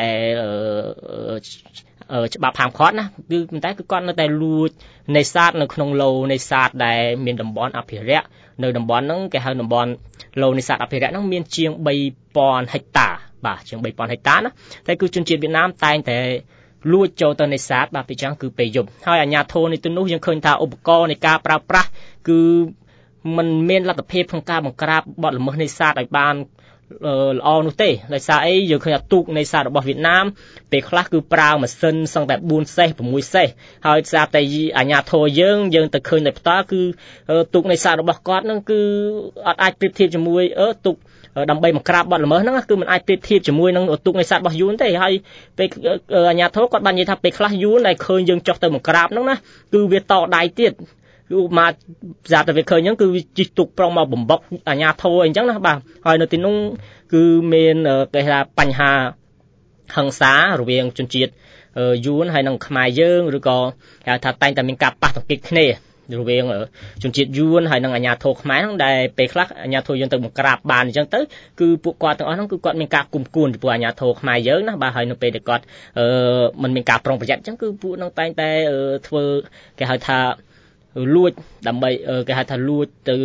ច្បាប់ហាមឃាត់ណាគឺប៉ុន្តែគឺគាត់នៅតែលួចនេសាទនៅក្នុងឡូនេសាទដែលមានតំបន់អភិរក្សនៅតំបន់ហ្នឹងគេហៅតំបន់ឡូនេសាទអភិរក្សហ្នឹងមានជាងបីពាន់ហិកតាបាទជាងបីពាន់ហិកតាណាតែគឺជនជាតិវៀតណាមតែងតែលួចចូលទៅនេសាទបាទពីចឹងគឺពេលយប់ហើយអាជ្ញាធរនេះទៅនោះយើងឃើញថាឧបករណ៍នៃការប្រើប្រាស់គឺมันមានលទ្ធភាពក្នុងការបង្ក្រាបបទល្មើសនេសាទឲ្យបានល្អនោះទេដោយសារអីយើងឃើញថាទូកនេសាទរបស់វៀតណាមពេលខ្លះគឺប្រើម៉ាស៊ីនសឹងតែបួនសេសប្រាំមួយសេសហើយស្រាប់តែអាជ្ញាធរយើងយើងទៅឃើញតែផ្ទាល់គឺទូកនេសាទរបស់គាត់ហ្នឹងគឺអត់អាចប្រៀបធៀបជាមួយអឺទូកដើម្បីបង្ក្រាបបទល្មើសហ្នឹងគឺมันអាចប្រៀបធៀបជាមួយនឹងទូកនេសាទរបស់យួនទេហើយពេលអាជ្ញាធរគាត់បាននិយាយថាពេលខ្លះយួនដែលឃើញយើងចុះទៅបង្ក្រាបហ្នឹងណាគឺវាតដៃទៀតគឺមកស្រាប់តែវាឃើញអញ្ចឹងគឺវាជិះទូកប្រុងមកបំបុកអាជ្ញាធរអីអញ្ចឹងណាបាទហើយនៅទីនោះគឺមានគេថាបញ្ហាហិង្សារវាងជនជាតិយួនហើយនិងខ្មែរយើងឬក៏គេថាតែងតែមានការប៉ះទង្គិចគ្នារវាងជនជាតិយួនហើយនិងអាជ្ញាធរខ្មែរហ្នឹងដែលពេលខ្លះអាជ្ញាធរយើងទៅបង្ក្រាបបានអញ្ចឹងទៅគឺពួកគាត់ទាំងអស់ហ្នឹងគឺគាត់មានការគុំគួនពីពួកអាជ្ញាធរខ្មែរយើងណាបាទហើយនៅពេលដែលគាត់អឺមិនមានការប្រុងប្រយ័ត្នអញ្ចឹងគឺពួកហ្នឹងតែងតែធ្វើគេហៅថាលួចដើម្បីគេហៅថាលួចទៅ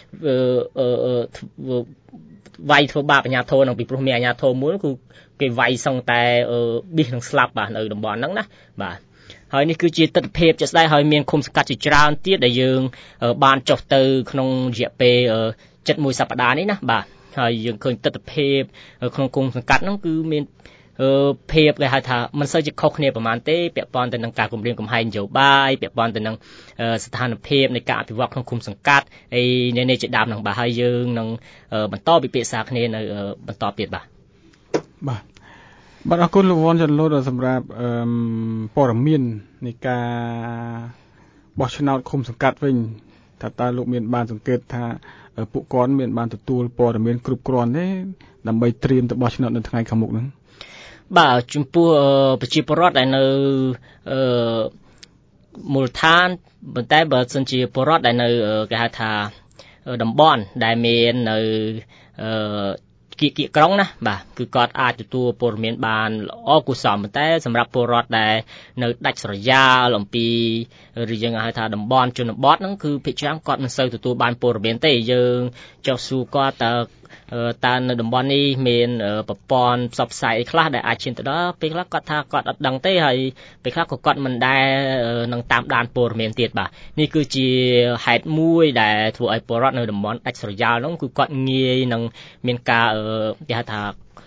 វាយធ្វើបាបអាជ្ញាធរនឹងពីព្រោះមានអាជ្ញាធរមួយគឺគេវាយសឹងតែប៊ីសនឹងស្លាប់បាទនៅតំបន់ហ្នឹងណាបាទហើយនេះគឺជាទស្សនវិជ្ជាជាក់ស្ដែងហើយមានឃុំសង្កាត់ជាច្រើនទៀតដែលយើងបានចុះទៅក្នុងរយៈពេលជិតមួយសប្តាហ៍នេះណាបាទហើយយើងឃើញទស្សនវិជ្ជាក្នុងឃុំសង្កាត់ហ្នឹងគឺមានភាពគេហៅថាមិនសូវជាខុសគ្នាប្រហែលទេពាក់ព័ន្ធទៅនឹងការគម្រាមកំហែងនយោបាយពាក់ព័ន្ធទៅនឹងស្ថានភាពនៃការអភិវឌ្ឍក្នុងឃុំសង្កាត់អីនេះជាដើមហ្នឹងបាទហើយយើងនឹងបន្តពិភាក្សាគ្នានៅបន្តទៀតបាទបាទបាទអរគុណលោកវ៉ាន់ចន្ទលូតសម្រាប់ព័ត៌មាននៃការបោះឆ្នោតឃុំសង្កាត់វិញថាតើលោកមានបានសង្កេតថាពួកគាត់មានបានទទួលព័ត៌មានគ្រប់គ្រាន់ទេដើម្បីត្រៀមទៅបោះឆ្នោតនៅថ្ងៃខាងមុខហ្នឹងបាទចំពោះប្រជាពលរដ្ឋដែលនៅអឺមូលដ្ឋានប៉ុន្តែបើសិនជាពលរដ្ឋដែលនៅគេហៅថាតំបន់ដែលមាននៅអឺគៀកគៀកក្រុងណាបាទគឺគាត់អាចទទួលព័ត៌មានបានល្អគួរសមប៉ុន្តែសម្រាប់ពលរដ្ឋដែលនៅដាច់ស្រយាលអំពីឬយើងហៅថាតំបន់ជនបទហ្នឹងគឺភាគច្រើនគាត់មិនសូវទទួលបានព័ត៌មានទេយើងចុះសួរគាត់តើតើនៅតំបន់នេះមានប្រព័ន្ធផ្សព្វផ្សាយអីខ្លះដែលអាចឈានទៅដល់ពេលខ្លះគាត់ថាគាត់អត់ដឹងទេហើយពេលខ្លះក៏គាត់មិនដែលនឹងតាមដានព័ត៌មានទៀតបាទនេះគឺជាហេតុមួយដែលធ្វើឲ្យពលរដ្ឋនៅតំបន់ដាច់ស្រយាលនោះគឺគាត់ងាយនឹងមានការគេហៅថា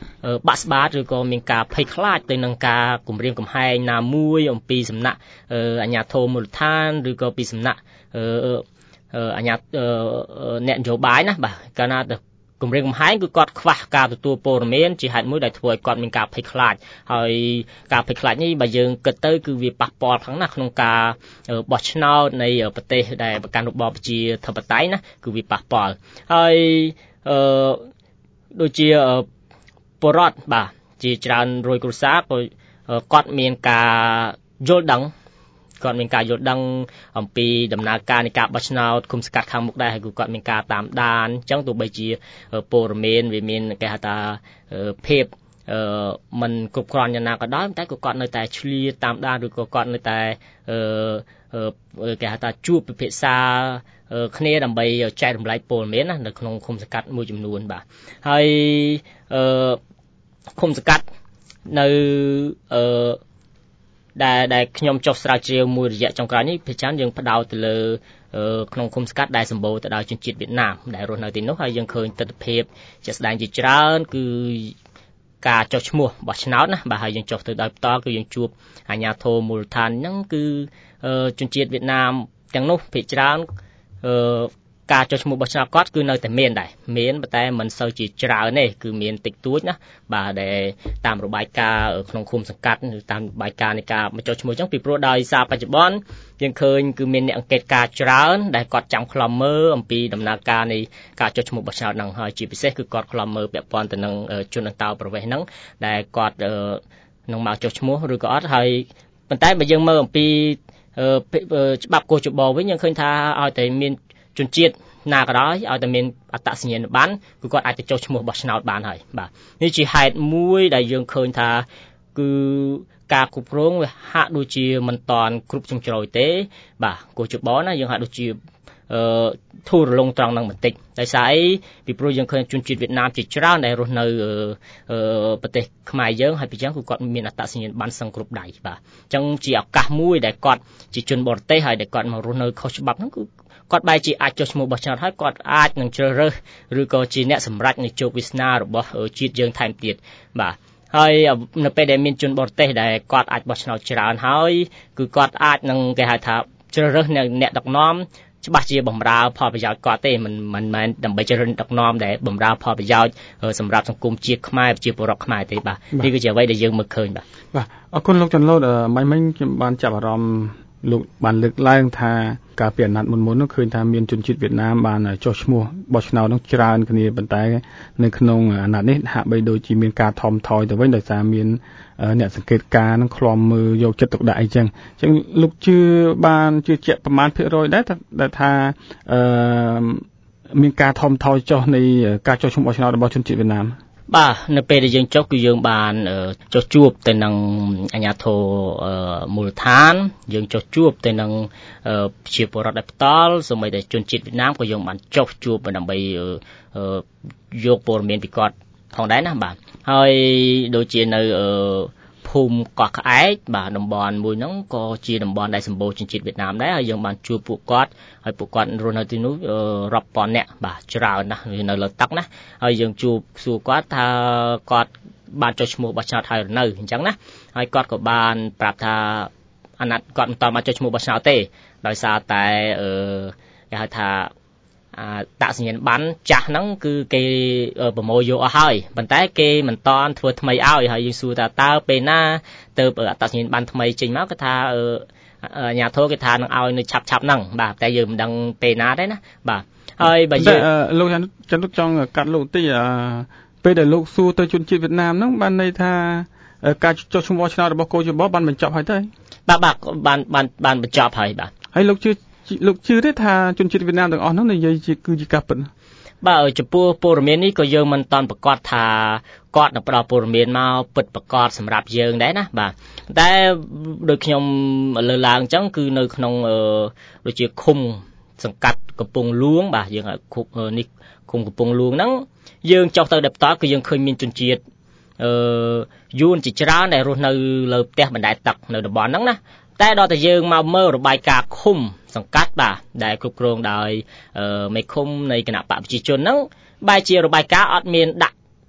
បាក់ស្បាតឬក៏មានការភ័យខ្លាចទៅនឹងការគំរាមកំហែងណាមួយអំពីសំណាក់អាជ្ញាធរមូលដ្ឋានឬក៏ពីសំណាក់អាជ្ញាអ្នកនយោបាយណាបាទកាលណាទៅគម្រាមកំហែងគឺគាត់ខ្វះការទទួលព័ត៌មានជាហេតុមួយដែលធ្វើឲ្យគាត់មានការភ័យខ្លាចហើយការភ័យខ្លាចនេះបើយើងគិតទៅគឺវាប៉ះពាល់ខ្លាំងណាស់ក្នុងការបោះឆ្នោតនៃប្រទេសដែលប្រកាន់របបប្រជាធិបតេយ្យណាគឺវាប៉ះពាល់ហើយអឺដូចជាពលរដ្ឋបាទជាច្រើនរយគ្រួសារក៏គាត់មានការយល់ដឹងគាត់មានការយល់ដឹងអំពីដំណើរការនៃការបោះឆ្នោតគុំស្កាត់ខាងមុខដែរហើយគឺគាត់មានការតាមដានអញ្ចឹងទោះបីជាព័ត៌មានវាមានគេហៅថាភាពអឺมันគ្រប់គ្រាន់យ៉ាងណាក៏ដោយតែក៏គាត់នៅតែឆ្លៀតតាមដានឬក៏គាត់នៅតែអឺគេហៅថាជួបពិភាក្សាគ្នាដើម្បីចែករំលែកព័ត៌មានណានៅក្នុងឃុំសង្កាត់មួយចំនួនបាទហើយអឺឃុំសង្កាត់នៅអឺដែលដែលខ្ញុំចុះស្រាវជ្រាវមួយរយៈចុងក្រោយនេះភាគច្រើនយើងផ្ដោតទៅលើក្នុងឃុំស្កាត់ដែលសម្បូរទៅដោយជនជាតិវៀតណាមដែលរស់នៅទីនោះហើយយើងឃើញទស្សនវិជ្ជាជាក់ស្ដែងជាច្រើនគឺការចុះឈ្មោះបោះឆ្នោតណាបាទហើយយើងចុះទៅដោយផ្ទាល់គឺយើងជួបអាជ្ញាធរមូលដ្ឋានហ្នឹងគឺជនជាតិវៀតណាមទាំងនោះភាគច្រើនអឺការចុះឈ្មោះបោះឆ្នោតគាត់គឺនៅតែមានដែរមានតែមិនសូវជាច្រើនទេគឺមានតិចតួចណាបាទដែលតាមរបាយការណ៍ក្នុងឃុំសង្កាត់ឬតាមរបាយការណ៍នៃការមកចុះឈ្មោះអញ្ចឹងពីព្រោះដោយសារបច្ចុប្បន្នយើងឃើញគឺមានអ្នកអង្កេតការច្រើនដែលគាត់ចាំខ្លំមើលអំពីដំណើរការនៃការចុះឈ្មោះបោះឆ្នោតហ្នឹងហើយជាពិសេសគឺគាត់ខ្លំមើលពាក់ព័ន្ធទៅនឹងជនអន្តោប្រវេសន៍ហ្នឹងដែលគាត់នឹងមកចុះឈ្មោះឬក៏អត់ហើយប៉ុន្តែបើយើងមើលអំពីច្បាប់កោជបវិញយើងឃើញថាឲ្យតែមានជនជាតិណាក៏ដោយឲ្យតែមានអត្តសញ្ញាណប័ណ្ណគឺគាត់អាចទៅចុះឈ្មោះបោះឆ្នោតបានហើយបាទនេះជាហេតុមួយដែលយើងឃើញថាគឺការគ្រប់គ្រងវាហាក់ដូចជាមិនតាន់គ្រប់ជ្រុងជ្រោយទេបាទកោជបណាយើងហាក់ដូចជាអឺធូររលុងត្រង់នឹងបន្តិចដោយសារអីពីព្រោះយើងឃើញជនជាតិវៀតណាមជាច្រើនដែលរស់នៅប្រទេសខ្មែរយើងហើយពីចឹងគឺគាត់មានអត្តសញ្ញាណប័ណ្ណសឹងគ្រប់ដៃបាទអញ្ចឹងជាឱកាសមួយដែលគាត់ជាជនបរទេសហើយដែលគាត់មករស់នៅខុសច្បាប់ហ្នឹងគឺគាត់បែរជាអាចចុះឈ្មោះបោះឆ្នោតហើយគាត់អាចនឹងជ្រើសរើសឬក៏ជាអ្នកសម្រេចនៃជោគវាសនារបស់ជាតិយើងថែមទៀតបាទហើយនៅពេលដែលមានជនបរទេសដែលគាត់អាចបោះឆ្នោតច្រើនហើយគឺគាត់អាចនឹងគេហៅថាជ្រើសរើសអ្នកដឹកនាំច្បាស់ជាបំរើផលប្រយោជន៍គាត់ទេមិនមិនមែនដើម្បីជ្រើសរើសដឹកនាំដែលបំរើផលប្រយោជន៍សម្រាប់សង្គមជាតិខ្មែរជាពលរដ្ឋខ្មែរទេបាទនេះគឺជាអ្វីដែលយើងមើលឃើញបាទបាទអរគុណលោកចន្ទលូតមិញមិញខ្ញុំបានចាប់អារម្មណ៍លោកបានលើកឡើងថាការពីអាណត្តិមុនមុននោះឃើញថាមានជនជាតិវៀតណាមបានចុះឈ្មោះបោះឆ្នោតនោះច្រើនគ្នាប៉ុន្តែនៅក្នុងអាណត្តិនេះហាក់បីដូចជាមានការថមថយទៅវិញដោយសារមានអ្នកសង្កេតការណ៍នឹងឃ្លាំមើលយកចិត្តទុកដាក់អីចឹងអញ្ចឹងលោកជឿបានជឿជាក់ប្រមាណភាគរយដែរដែលថាអឺមានការថមថយចុះនៃការចុះឈ្មោះបោះឆ្នោតរបស់ជនជាតិវៀតណាមបាទនៅពេលដែលយើងចុះគឺយើងបានចុះជួបទៅនឹងអាជ្ញាធរមូលដ្ឋានយើងចុះជួបទៅនឹងជាពលរដ្ឋដែលផ្ទាល់សូម្បីតែជនជាតិវៀតណាមក៏យើងបានចុះជួបដើម្បីយកព័ត៌មានពីគាត់ផងដែរណាបាទហើយដូចជានៅភូមិកោះក្អែកបាទតំបន់មួយហ្នឹងក៏ជាតំបន់ដែលសម្បូរជនជាតិវៀតណាមដែរហើយយើងបានជួបពួកគាត់ហើយពួកគាត់រស់នៅទីនោះរាប់ពាន់នាក់បាទច្រើនណាស់នៅលើទឹកណាហើយយើងជួបសួរគាត់ថាគាត់បានចុះឈ្មោះបោះឆ្នោតហើយនៅអញ្ចឹងណាហើយគាត់ក៏បានប្រាប់ថាអាណត្តិគាត់មិនតមកចុះឈ្មោះបោះឆ្នោតទេដោយសារតែអឺគេហៅថាតាក់សញ្ញាណប័ណ្ណចាស់ហ្នឹងគឺគេប្រមូលយកអស់ហើយប៉ុន្តែគេមិនតន់ធ្វើថ្មីឲ្យហើយយើងសួរថាតើពេលណាទៅអត្តសញ្ញាណប័ណ្ណថ្មីចេញមកគេថាអាជ្ញាធរគេថានឹងឲ្យនៅឆាប់ឆាប់ហ្នឹងបាទតែយើងមិនដឹងពេលណាទេណាបាទហើយបើយើងលោកចន្ទលោកចង់កាត់លោកតិចពេលដែលលោកសួរទៅជនជាតិវៀតណាមហ្នឹងបានន័យថាការចុះឈ្មោះឆ្នោតរបស់កោជបបានបញ្ចប់ហើយទេបាទបាទបានបានបានបញ្ចប់ហើយបាទហើយលោកជឿលោកជឿទេថាជនជាតិវៀតណាមទាំងអស់ហ្នឹងនិយាយជាគឺជាការពិតបាទចំពោះព័ត៌មាននេះក៏យើងមិនតាន់ប្រកាសថាគាត់នឹងផ្ដល់ព័ត៌មានមកពិតប្រាកដសម្រាប់យើងដែរណាបាទតែដូចខ្ញុំលើកឡើងអញ្ចឹងគឺនៅក្នុងដូចជាឃុំសង្កាត់កំពង់លួងបាទយើងឃុំនេះឃុំកំពង់លួងហ្នឹងយើងចុះទៅដល់ផ្ទាល់គឺយើងឃើញមានជនជាតិអឺយួនជាច្រើនដែលរស់នៅលើផ្ទះបណ្ដែតទឹកនៅតំបន់ហ្នឹងណាតែដល់តែយើងមកមើលរបាយការណ៍ឃុំសង្កាត់បាទដែលគ្រប់គ្រងដោយមេឃុំនៃគណៈបកប្រជាជនហ្នឹងបែរជារបាយការណ៍អត់មានដាក់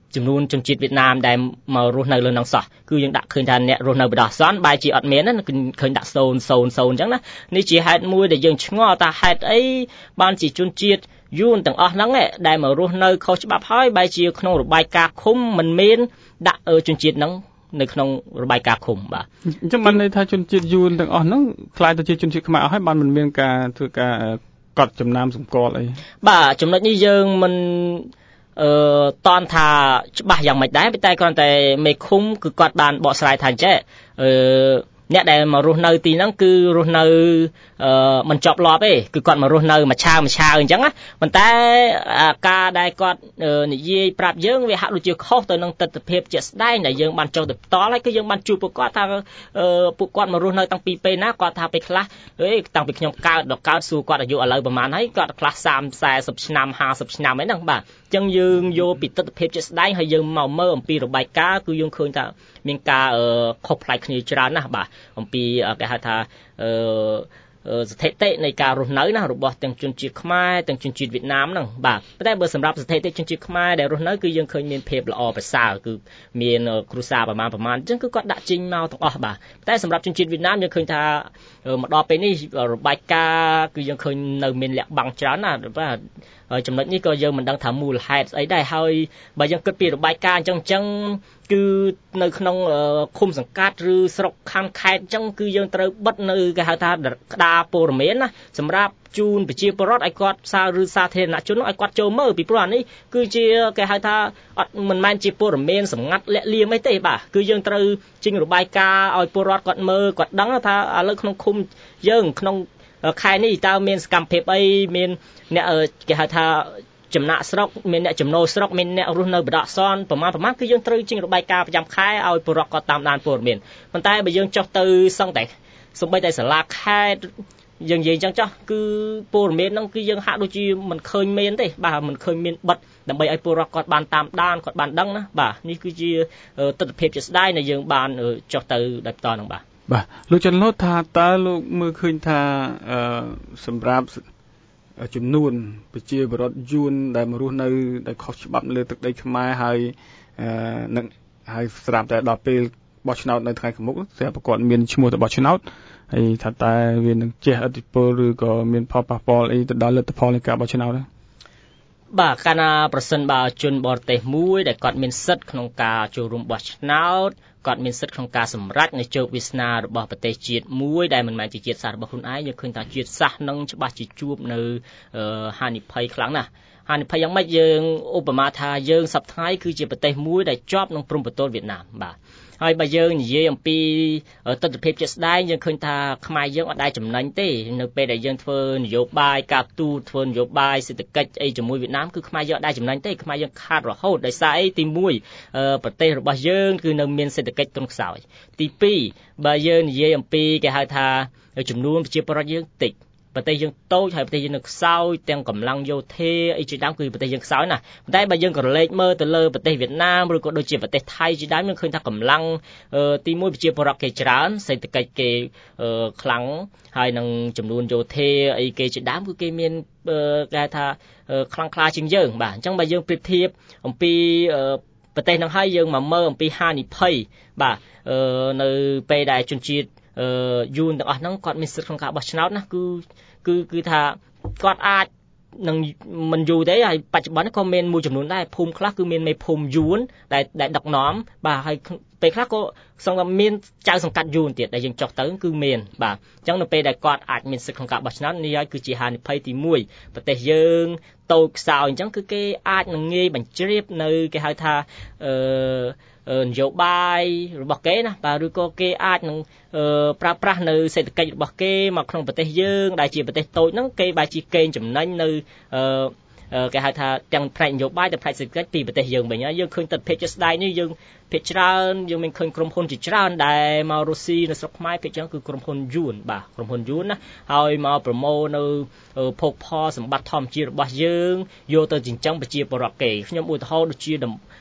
ចំនួនជនជាតិវៀតណាមដែលមករស់នៅលើនឹងសោះគឺយើងដាក់ឃើញថាអ្នករស់នៅបដោះអាសន្នបែរជាអត់មានណាឃើញដាក់ศูនย์ ศูนย์ ศูนย์អញ្ចឹងណានេះជាហេតុមួយដែលយើងឆ្ងល់ថាហេតុអីបានជាជនជាតិយួនទាំងអស់ហ្នឹងដែលមករស់នៅខុសច្បាប់ហើយបែរជាក្នុងរបាយការណ៍ឃុំមិនមានដាក់ជនជាតិហ្នឹងនៅក្នុងរបាយការណ៍ឃុំបាទអញ្ចឹងបានន័យថាជនជាតិយួនទាំងអស់ហ្នឹងខ្លាយទៅជាជនជាតិខ្មែរអស់ហើយបានមិនមានការធ្វើការកត់ចំណាំសម្គាល់អីបាទចំណុចនេះយើងមិនអឺតន់ថាច្បាស់យ៉ាងម៉េចដែរតែគ្រាន់តែមេឃុំគឺគាត់បានបកស្រាយថាអញ្ចឹងអឺអ្នកដែលមករស់នៅទីហ្នឹងគឺរស់នៅអឺមិនជាប់លាប់ទេគឺគាត់មករស់នៅមួយឆាវមួយឆាវអញ្ចឹងណាប៉ុន្តែការដែលគាត់និយាយប្រាប់យើងវាហាក់ដូចជាខុសទៅនឹងទស្សនវិជ្ជាជាក់ស្ដែងដែលយើងបានចុះទៅផ្ទាល់ហើយគឺយើងបានជួបពួកគាត់ថាពួកគាត់មករស់នៅតាំងពីពេលណាគាត់ថាពេលខ្លះអេតាំងពីខ្ញុំកើតដល់កើតសួរគាត់អាយុឥឡូវប្រហែលហើយគាត់ខ្លះសាម สี่สิบឆ្នាំห้าสิบឆ្នាំអីហ្នឹងបាទអញ្ចឹងយើងយកពីទស្សនវិជ្ជាជាក់ស្ដែងហើយយើងមកមើលអំពីរបាយការណ៍គឺយើងឃើញថាមានការខុសប្លែកគ្នាច្រើនណាស់បាទអំពីគេហៅថាអឺស្ថិតិនៃការរស់នៅណារបស់ទាំងជនជាតិខ្មែរទាំងជនជាតិវៀតណាមហ្នឹងបាទតែបើសម្រាប់ស្ថិតិជនជាតិខ្មែរដែលរស់នៅគឺយើងឃើញមានភាពល្អប្រសើរគឺមានគ្រួសារប្រមាណប្រមាណអញ្ចឹងគឺគាត់ដាក់ចេញមកទាំងអស់បាទតែសម្រាប់ជនជាតិវៀតណាមយើងឃើញថាមកដល់ពេលនេះរបាយការណ៍គឺយើងឃើញនៅមានលាក់បាំងច្រើនណាបាទហើយចំណុចនេះក៏យើងមិនដឹងថាមូលហេតុស្អីដែរហើយបើយើងគិតពីរបាយការណ៍អញ្ចឹងអញ្ចឹងគឺនៅក្នុងឃុំសង្កាត់ឬស្រុកខណ្ឌខេត្តអញ្ចឹងគឺយើងត្រូវបិទនៅគេហៅថាក្តារព័ត៌មានណាសម្រាប់ជូនប្រជាពលរដ្ឋឲ្យគាត់សារឬសាធារណជនឲ្យគាត់ចូលមើលពីព្រោះអានេះគឺជាគេហៅថាអត់មិនមែនជាព័ត៌មានសម្ងាត់លាក់លៀមអីទេបាទគឺយើងត្រូវចេញរបាយការណ៍ឲ្យពលរដ្ឋគាត់មើលគាត់ដឹងថាឥឡូវក្នុងឃុំយើងក្នុងខែនេះតើមានសកម្មភាពអីមានអ្នកគេហៅថាចំណាក់ស្រុកមានអ្នកចំណូលស្រុកមានអ្នករស់នៅបដោះអាសន្នប្រមាណប្រមាណគឺយើងត្រូវចេញរបាយការណ៍ប្រចាំខែឲ្យពលរដ្ឋគាត់តាមដានព័ត៌មានប៉ុន្តែបើយើងចុះទៅសឹងតែសូម្បីតែសាលាខេត្តយើងនិយាយអញ្ចឹងចុះគឺព័ត៌មានហ្នឹងគឺយើងហាក់ដូចជាមិនឃើញមានទេបាទមិនឃើញមានបិទដើម្បីឲ្យពលរដ្ឋគាត់បានតាមដានគាត់បានដឹងណាបាទនេះគឺជាទស្សនវិជ្ជាជាក់ស្ដែងដែលយើងបានចុះទៅដោយផ្ទាល់ហ្នឹងបាទបាទលោកចន្ទលូតថាតើលោកមើលឃើញថាអឺសម្រាប់ចំនួនប្រជាពលរដ្ឋយួនដែលមករស់នៅដែលខុសច្បាប់លើទឹកដីខ្មែរហើយអឺនឹងហើយស្រាប់តែដល់ពេលបោះឆ្នោតនៅថ្ងៃខាងមុខស្រាប់តែគាត់មានឈ្មោះទៅបោះឆ្នោតហើយថាតើវានឹងជះឥទ្ធិពលឬក៏មានផលប៉ះពាល់អីទៅដល់លទ្ធផលនៃការបោះឆ្នោតទេបាទកាលណាប្រសិនបើជនបរទេសមួយដែលគាត់មានសិទ្ធិក្នុងការចូលរួមបោះឆ្នោតគាត់មានសិទ្ធិក្នុងការសម្រេចនៃជោគវាសនារបស់ប្រទេសជាតិមួយដែលមិនមែនជាជាតិសាសន៍របស់ខ្លួនឯងយើងឃើញថាជាតិសាសន៍នឹងច្បាស់ជាជួបនៅហានិភ័យខ្លាំងណាស់ហានិភ័យយ៉ាងម៉េចយើងឧបមាថាយើងសប្តាហ៍គឺជាប្រទេសមួយដែលជាប់នឹងព្រំប្រទល់វៀតណាមបាទហើយបើយើងនិយាយអំពីទស្សនវិជ្ជាជាក់ស្ដែងយើងឃើញថាខ្មែរយើងអត់ដែលចំណេញទេនៅពេលដែលយើងធ្វើនយោបាយការទូតធ្វើនយោបាយសេដ្ឋកិច្ចអីជាមួយវៀតណាមគឺខ្មែរយើងអត់ដែលចំណេញទេខ្មែរយើងខាតរហូតដោយសារអីទីមួយប្រទេសរបស់យើងគឺនៅមានសេដ្ឋកិច្ចទន់ខ្សោយទីពីរបើយើងនិយាយអំពីគេហៅថាចំនួនប្រជាពលរដ្ឋយើងតិចប្រទេសយើងតូចហើយប្រទេសយើងនៅខ្សោយទាំងកម្លាំងយោធាអីជាដើមគឺប្រទេសយើងខ្សោយណាស់ប៉ុន្តែបើយើងក៏លេចមើលទៅលើប្រទេសវៀតណាមឬក៏ដូចជាប្រទេសថៃជាដើមយើងឃើញថាកម្លាំងទីមួយប្រជាពលរដ្ឋគេច្រើនសេដ្ឋកិច្ចគេខ្លាំងហើយនឹងចំនួនយោធាអីគេជាដើមគឺគេមានគេថាខ្លាំងក្លាជាងយើងបាទអញ្ចឹងបើយើងប្រៀបធៀបអំពីប្រទេសហ្នឹងហើយយើងមកមើលអំពីហានិភ័យបាទនៅពេលដែលជនជាតិអឺយួនទាំងអស់ហ្នឹងគាត់មានសិទ្ធិក្នុងការបោះឆ្នោតណាគឺគឺគឺថាគាត់អាចនឹងមិនយូរទេហើយបច្ចុប្បន្នក៏មានមួយចំនួនដែរភូមិខ្លះគឺមានមេភូមិយួនដែលដែលដឹកនាំបាទហើយពេលខ្លះក៏សង្ឃមានចៅសង្កាត់យួនទៀតដែលយើងចុះទៅគឺមានបាទអញ្ចឹងនៅពេលដែលគាត់អាចមានសិទ្ធិក្នុងការបោះឆ្នោតនេះហើយគឺជាហានិភ័យទីមួយប្រទេសយើងតូចខ្សោយអញ្ចឹងគឺគេអាចនឹងងាយបញ្ជ្រាបនៅគេហៅថាអឺនយោបាយរបស់គេណាបាទឬក៏គេអាចនឹងប្រើប្រាស់នៅសេដ្ឋកិច្ចរបស់គេមកក្នុងប្រទេសយើងដែលជាប្រទេសតូចហ្នឹងគេបែរជាកេងចំណេញនៅគេហៅថាទាំងផ្នែកនយោបាយទាំងផ្នែកសេដ្ឋកិច្ចពីប្រទេសយើងវិញហើយយើងឃើញទស្សនវិជ្ជាជាក់ស្ដែងនេះយើងភាគច្រើនយើងមានឃើញក្រុមហ៊ុនជាច្រើនដែលមករុស្ស៊ីនៅស្រុកខ្មែរភាគច្រើនគឺក្រុមហ៊ុនយួនបាទក្រុមហ៊ុនយួនណាហើយមកប្រមូលនៅភោគផលសម្បត្តិធម្មជាតិរបស់យើងយកទៅចិញ្ចឹមប្រជាពលរដ្ឋគេខ្ញុំឧទាហរណ៍ដូចជា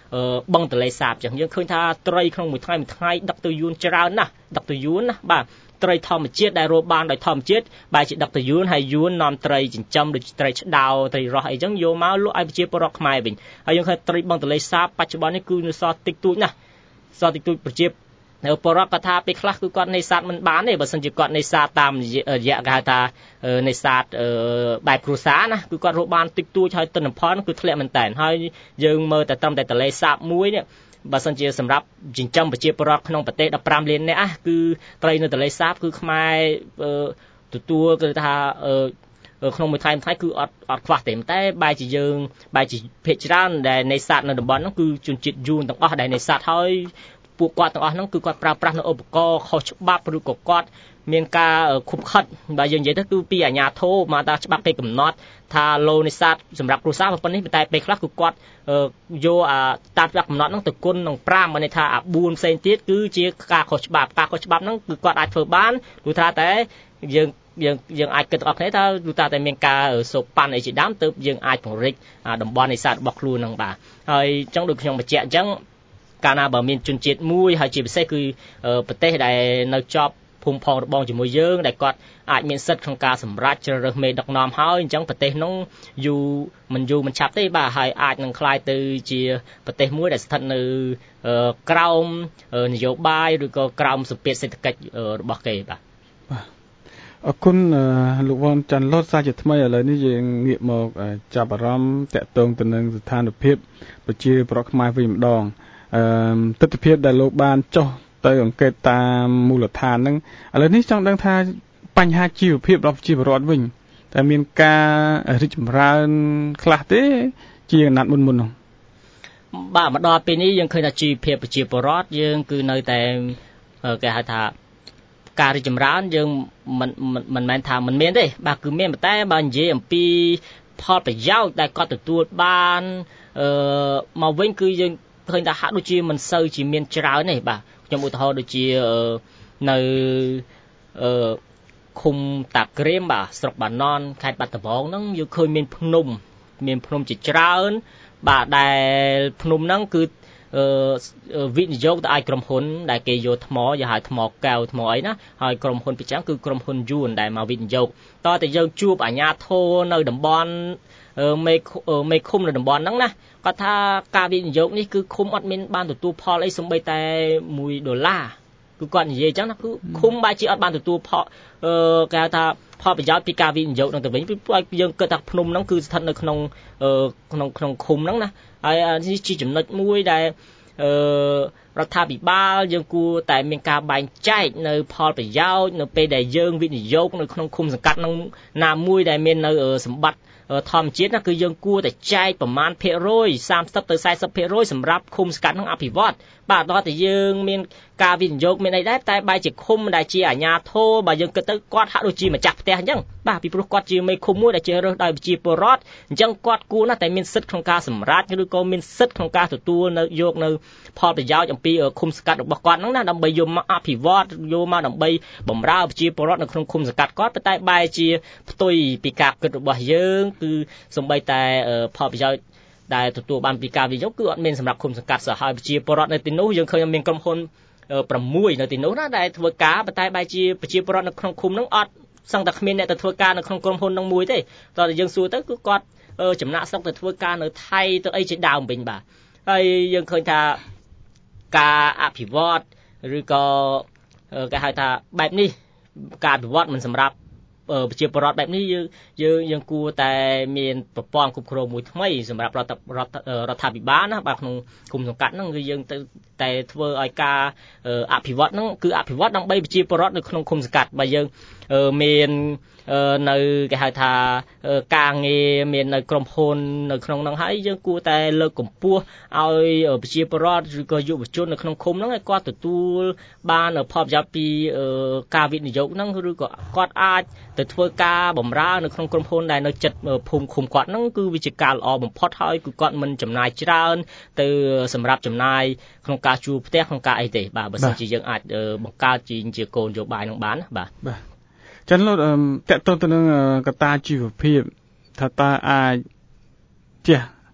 បឹងទន្លេសាបចឹងយើងឃើញថាត្រីក្នុងមួយថ្ងៃមួយថ្ងៃដឹកទៅយួនច្រើនណាស់ដឹកទៅយួនណាបាទត្រីធម្មជាតិដែលរកបានដោយធម្មជាតិបែរជាដឹកទៅយួនហើយយួននាំត្រីចិញ្ចឹមដូចត្រីឆ្ដោត្រីរ៉ស់អីចឹងយកមកលក់ឲ្យប្រជាពលរដ្ឋខ្មែរវិញហើយយើងឃើញត្រីបឹងទន្លេសាបបច្ចុប្បន្ននេះគឺនៅសល់តិចតួចណាស់សល់តិចតួចប្រជានៅពលរដ្ឋគាត់ថាពេលខ្លះគឺគាត់នេសាទមិនបានទេបើសិនជាគាត់នេសាទតាមរយៈគេហៅថានេសាទបែបគ្រួសារណាគឺគាត់រកបានតិចតួចហើយទិន្នផលគឺធ្លាក់មែនតើហើយយើងមើលតែត្រឹមតែទន្លេសាបមួយនេះបើសិនជាសម្រាប់ចិញ្ចឹមប្រជាពលរដ្ឋក្នុងប្រទេសដប់ប្រាំលាននាក់គឺត្រីនៅទន្លេសាបគឺខ្មែរទទួលគឺថាក្នុងមួយថ្ងៃមួយថ្ងៃគឺអត់អត់ខ្វះទេតែបែរជាយើងបែរជាភាគច្រើនដែលនេសាទនៅតំបន់ហ្នឹងគឺជនជាតិយួនទាំងអស់ដែលនេសាទហើយពួកគាត់ទាំងអស់ហ្នឹងគឺគាត់ប្រើប្រាស់នៅឧបករណ៍ខុសច្បាប់ឬក៏គាត់មានការខុបខិតបើយើងនិយាយទៅគឺពីអាជ្ញាធរមកថាច្បាប់គេកំណត់ថាឡូនេសាទសម្រាប់គ្រួសារប៉ុណ្នេះតែពេលខ្លះគឺគាត់យកអាតាមច្បាប់កំណត់ហ្នឹងទៅគុណនឹងប្រាំន័យថាអាបួនផ្សេងទៀតគឺជាការខុសច្បាប់ការខុសច្បាប់ហ្នឹងគឺគាត់អាចធ្វើបានព្រោះថាតែយើងយើងយើងអាចគិតទាំងអស់គ្នាថាគឺថាតែមានការសូកប៉ាន់អីជាដើមទើបយើងអាចពង្រីកតំបន់នេសាទរបស់ខ្លួនហ្នឹងបាទហើយអញ្ចឹងដូចខ្ញុំបញ្ជាក់អញ្ចឹងកាលណាបើមានជនជាតិមួយហើយជាពិសេសគឺប្រទេសដែលនៅជាប់ភូមិផងរបងជាមួយយើងដែលគាត់អាចមានសិទ្ធិក្នុងការសម្រេចជ្រើសរើសមេដឹកនាំហើយអញ្ចឹងប្រទេសនោះយូរមិនយូរមិនឆាប់ទេបាទហើយអាចនឹងคล้ายទៅជាប្រទេសមួយដែលស្ថិតនៅក្រោមនយោបាយឬក៏ក្រោមសម្ពាធសេដ្ឋកិច្ចរបស់គេបាទអរគុណលោកវ៉ាន់ច័ន្ទលូតសាជាថ្មីឥឡូវនេះយើងងាកមកចាប់អារម្មណ៍តាក់ទងទៅនឹងស្ថានភាពប្រជាប្រដ្ឋខ្មែរវិញម្ដងអឺទស្សនវិជ្ជាដែលលោកបានចុះទៅអង្កេតតាមមូលដ្ឋានហ្នឹងឥឡូវនេះចង់ដឹងថាបញ្ហាជីវភាពរបស់ប្រជាពលរដ្ឋវិញតែមានការរីកចម្រើនខ្លះទេជាអាណត្តិមុនមុននោះបាទមកដល់ពេលនេះយើងឃើញថាជីវភាពប្រជាពលរដ្ឋយើងគឺនៅតែគេហៅថាការរីកចម្រើនយើងមិនមិនមែនថាមិនមានទេបាទគឺមានតែបើនិយាយអំពីផលប្រយោជន៍ដែលគាត់ទទួលបានអឺមកវិញគឺយើងឃើញថាហាក់ដូចជាមិនសូវជាមានច្រើនទេបាទខ្ញុំឧទាហរណ៍ដូចជានៅអឺឃុំតាក្រៀមបាទស្រុកបាណន់ខេត្តបាត់ដំបងហ្នឹងយើងឃើញមានភ្នំមានភ្នំជាច្រើនបាទដែលភ្នំហ្នឹងគឺអឺវិនិយោគទៅឲ្យក្រុមហ៊ុនដែលគេយកថ្មយកហៅថ្មកែវថ្មអីណាហើយក្រុមហ៊ុនពីចាំងគឺក្រុមហ៊ុនយួនដែលមកវិនិយោគតើតែយើងជួបអាជ្ញាធរនៅតំបន់មេមេឃុំនៅតំបន់ហ្នឹងណាគាត់ថាការវិនិយោគនេះគឺឃុំអត់មានបានទទួលផលអីសូម្បីតែមួយដុល្លារគឺគាត់និយាយអញ្ចឹងណាគឺឃុំបែរជាអត់បានទទួលផលអឺគេហៅថាផលប្រយោជន៍ពីការវិនិយោគហ្នឹងទៅវិញព្រោះយើងគិតថាភ្នំហ្នឹងគឺស្ថិតនៅក្នុងក្នុងក្នុងឃុំហ្នឹងណាហើយនេះជាចំណុចមួយដែលអឺរដ្ឋាភិបាលយើងគួរតែមានការបែងចែកនៅផលប្រយោជន៍នៅពេលដែលយើងវិនិយោគនៅក្នុងឃុំសង្កាត់ហ្នឹងណាមួយដែលមាននៅសម្បត្តិធម្មជាតិណាគឺយើងគួរតែចែកប្រមាណភាគរយសាមសិបទៅសែសិបភាគរយសម្រាប់ឃុំសង្កាត់ហ្នឹងអភិវឌ្ឍបាទដល់តែយើងមានការវិនិយោគមានអីដែរតែបែរជាឃុំដែលជាអាជ្ញាធរបើយើងគិតទៅគាត់ហាក់ដូចជាម្ចាស់ផ្ទះអញ្ចឹងបាទពីព្រោះគាត់ជាមេឃុំមួយដែលជ្រើសរើសដោយប្រជាពលរដ្ឋអញ្ចឹងគាត់គួរណាស់តែមានសិទ្ធិក្នុងការសម្រេចឬក៏មានសិទ្ធិក្នុងការទទួលនៅយកនៅផលប្រយោជន៍អំពីឃុំសង្កាត់របស់គាត់ហ្នឹងណាដើម្បីយកមកអភិវឌ្ឍយកមកដើម្បីបម្រើប្រជាពលរដ្ឋនៅក្នុងឃុំសង្កាត់គាត់តែបែរជាផ្ទុយពីការគិតរបស់យើងគឺសំបីតែផលប្រយោជន៍ដែលទទួលបានពីការវិនិយោគគឺអត់មានសម្រាប់ឃុំសង្កាត់សោះហើយប្រជាពលរដ្ឋនៅទីនោះយើងឃើញមានក្រុមហ៊ុនប្រាំមួយនៅទីនោះណាដែលធ្វើការប៉ុន្តែបែរជាប្រជាពលរដ្ឋនៅក្នុងឃុំហ្នឹងអត់សឹងតែគ្មានអ្នកទៅធ្វើការនៅក្នុងក្រុមហ៊ុនហ្នឹងមួយទេតោះតែយើងសួរទៅគឺគាត់ចំណាក់ស្រុកទៅធ្វើការនៅថៃទៅអីជាដើមវិញបាទហើយយើងឃើញថាការអភិវឌ្ឍឬក៏គេហៅថាបែបនេះការអភិវឌ្ឍមិនសម្រាប់ប្រជាពលរដ្ឋបែបនេះយើងយើងយើងគួរតែមានប្រព័ន្ធគ្រប់គ្រងមួយថ្មីសម្រាប់រដ្ឋរដ្ឋាភិបាលណាបាទក្នុងគុំសង្កាត់ហ្នឹងគឺយើងទៅតែធ្វើឲ្យការអភិវឌ្ឍហ្នឹងគឺអភិវឌ្ឍដើម្បីប្រជាពលរដ្ឋនៅក្នុងគុំសង្កាត់បើយើងមាននៅគេហៅថាការងារមាននៅក្រុមហ៊ុននៅក្នុងហ្នឹងហើយយើងគួរតែលើកកម្ពស់ឲ្យប្រជាពលរដ្ឋឬក៏យុវជននៅក្នុងឃុំហ្នឹងឲ្យគាត់ទទួលបានផលប្រយោជន៍ពីការវិនិយោគហ្នឹងឬក៏គាត់អាចទៅធ្វើការបម្រើនៅក្នុងក្រុមហ៊ុនដែលនៅជិតភូមិឃុំគាត់ហ្នឹងគឺវាជាការល្អបំផុតហើយគឺគាត់មិនចំណាយច្រើនទៅសម្រាប់ចំណាយក្នុងការជួលផ្ទះក្នុងការអីទេបាទបើសិនជាយើងអាចបង្កើតជាជាគោលនយោបាយហ្នឹងបានបាទបាទចឹងលោកតកតទៅនឹងកត្តាជីវភាពថាតើអាចជះ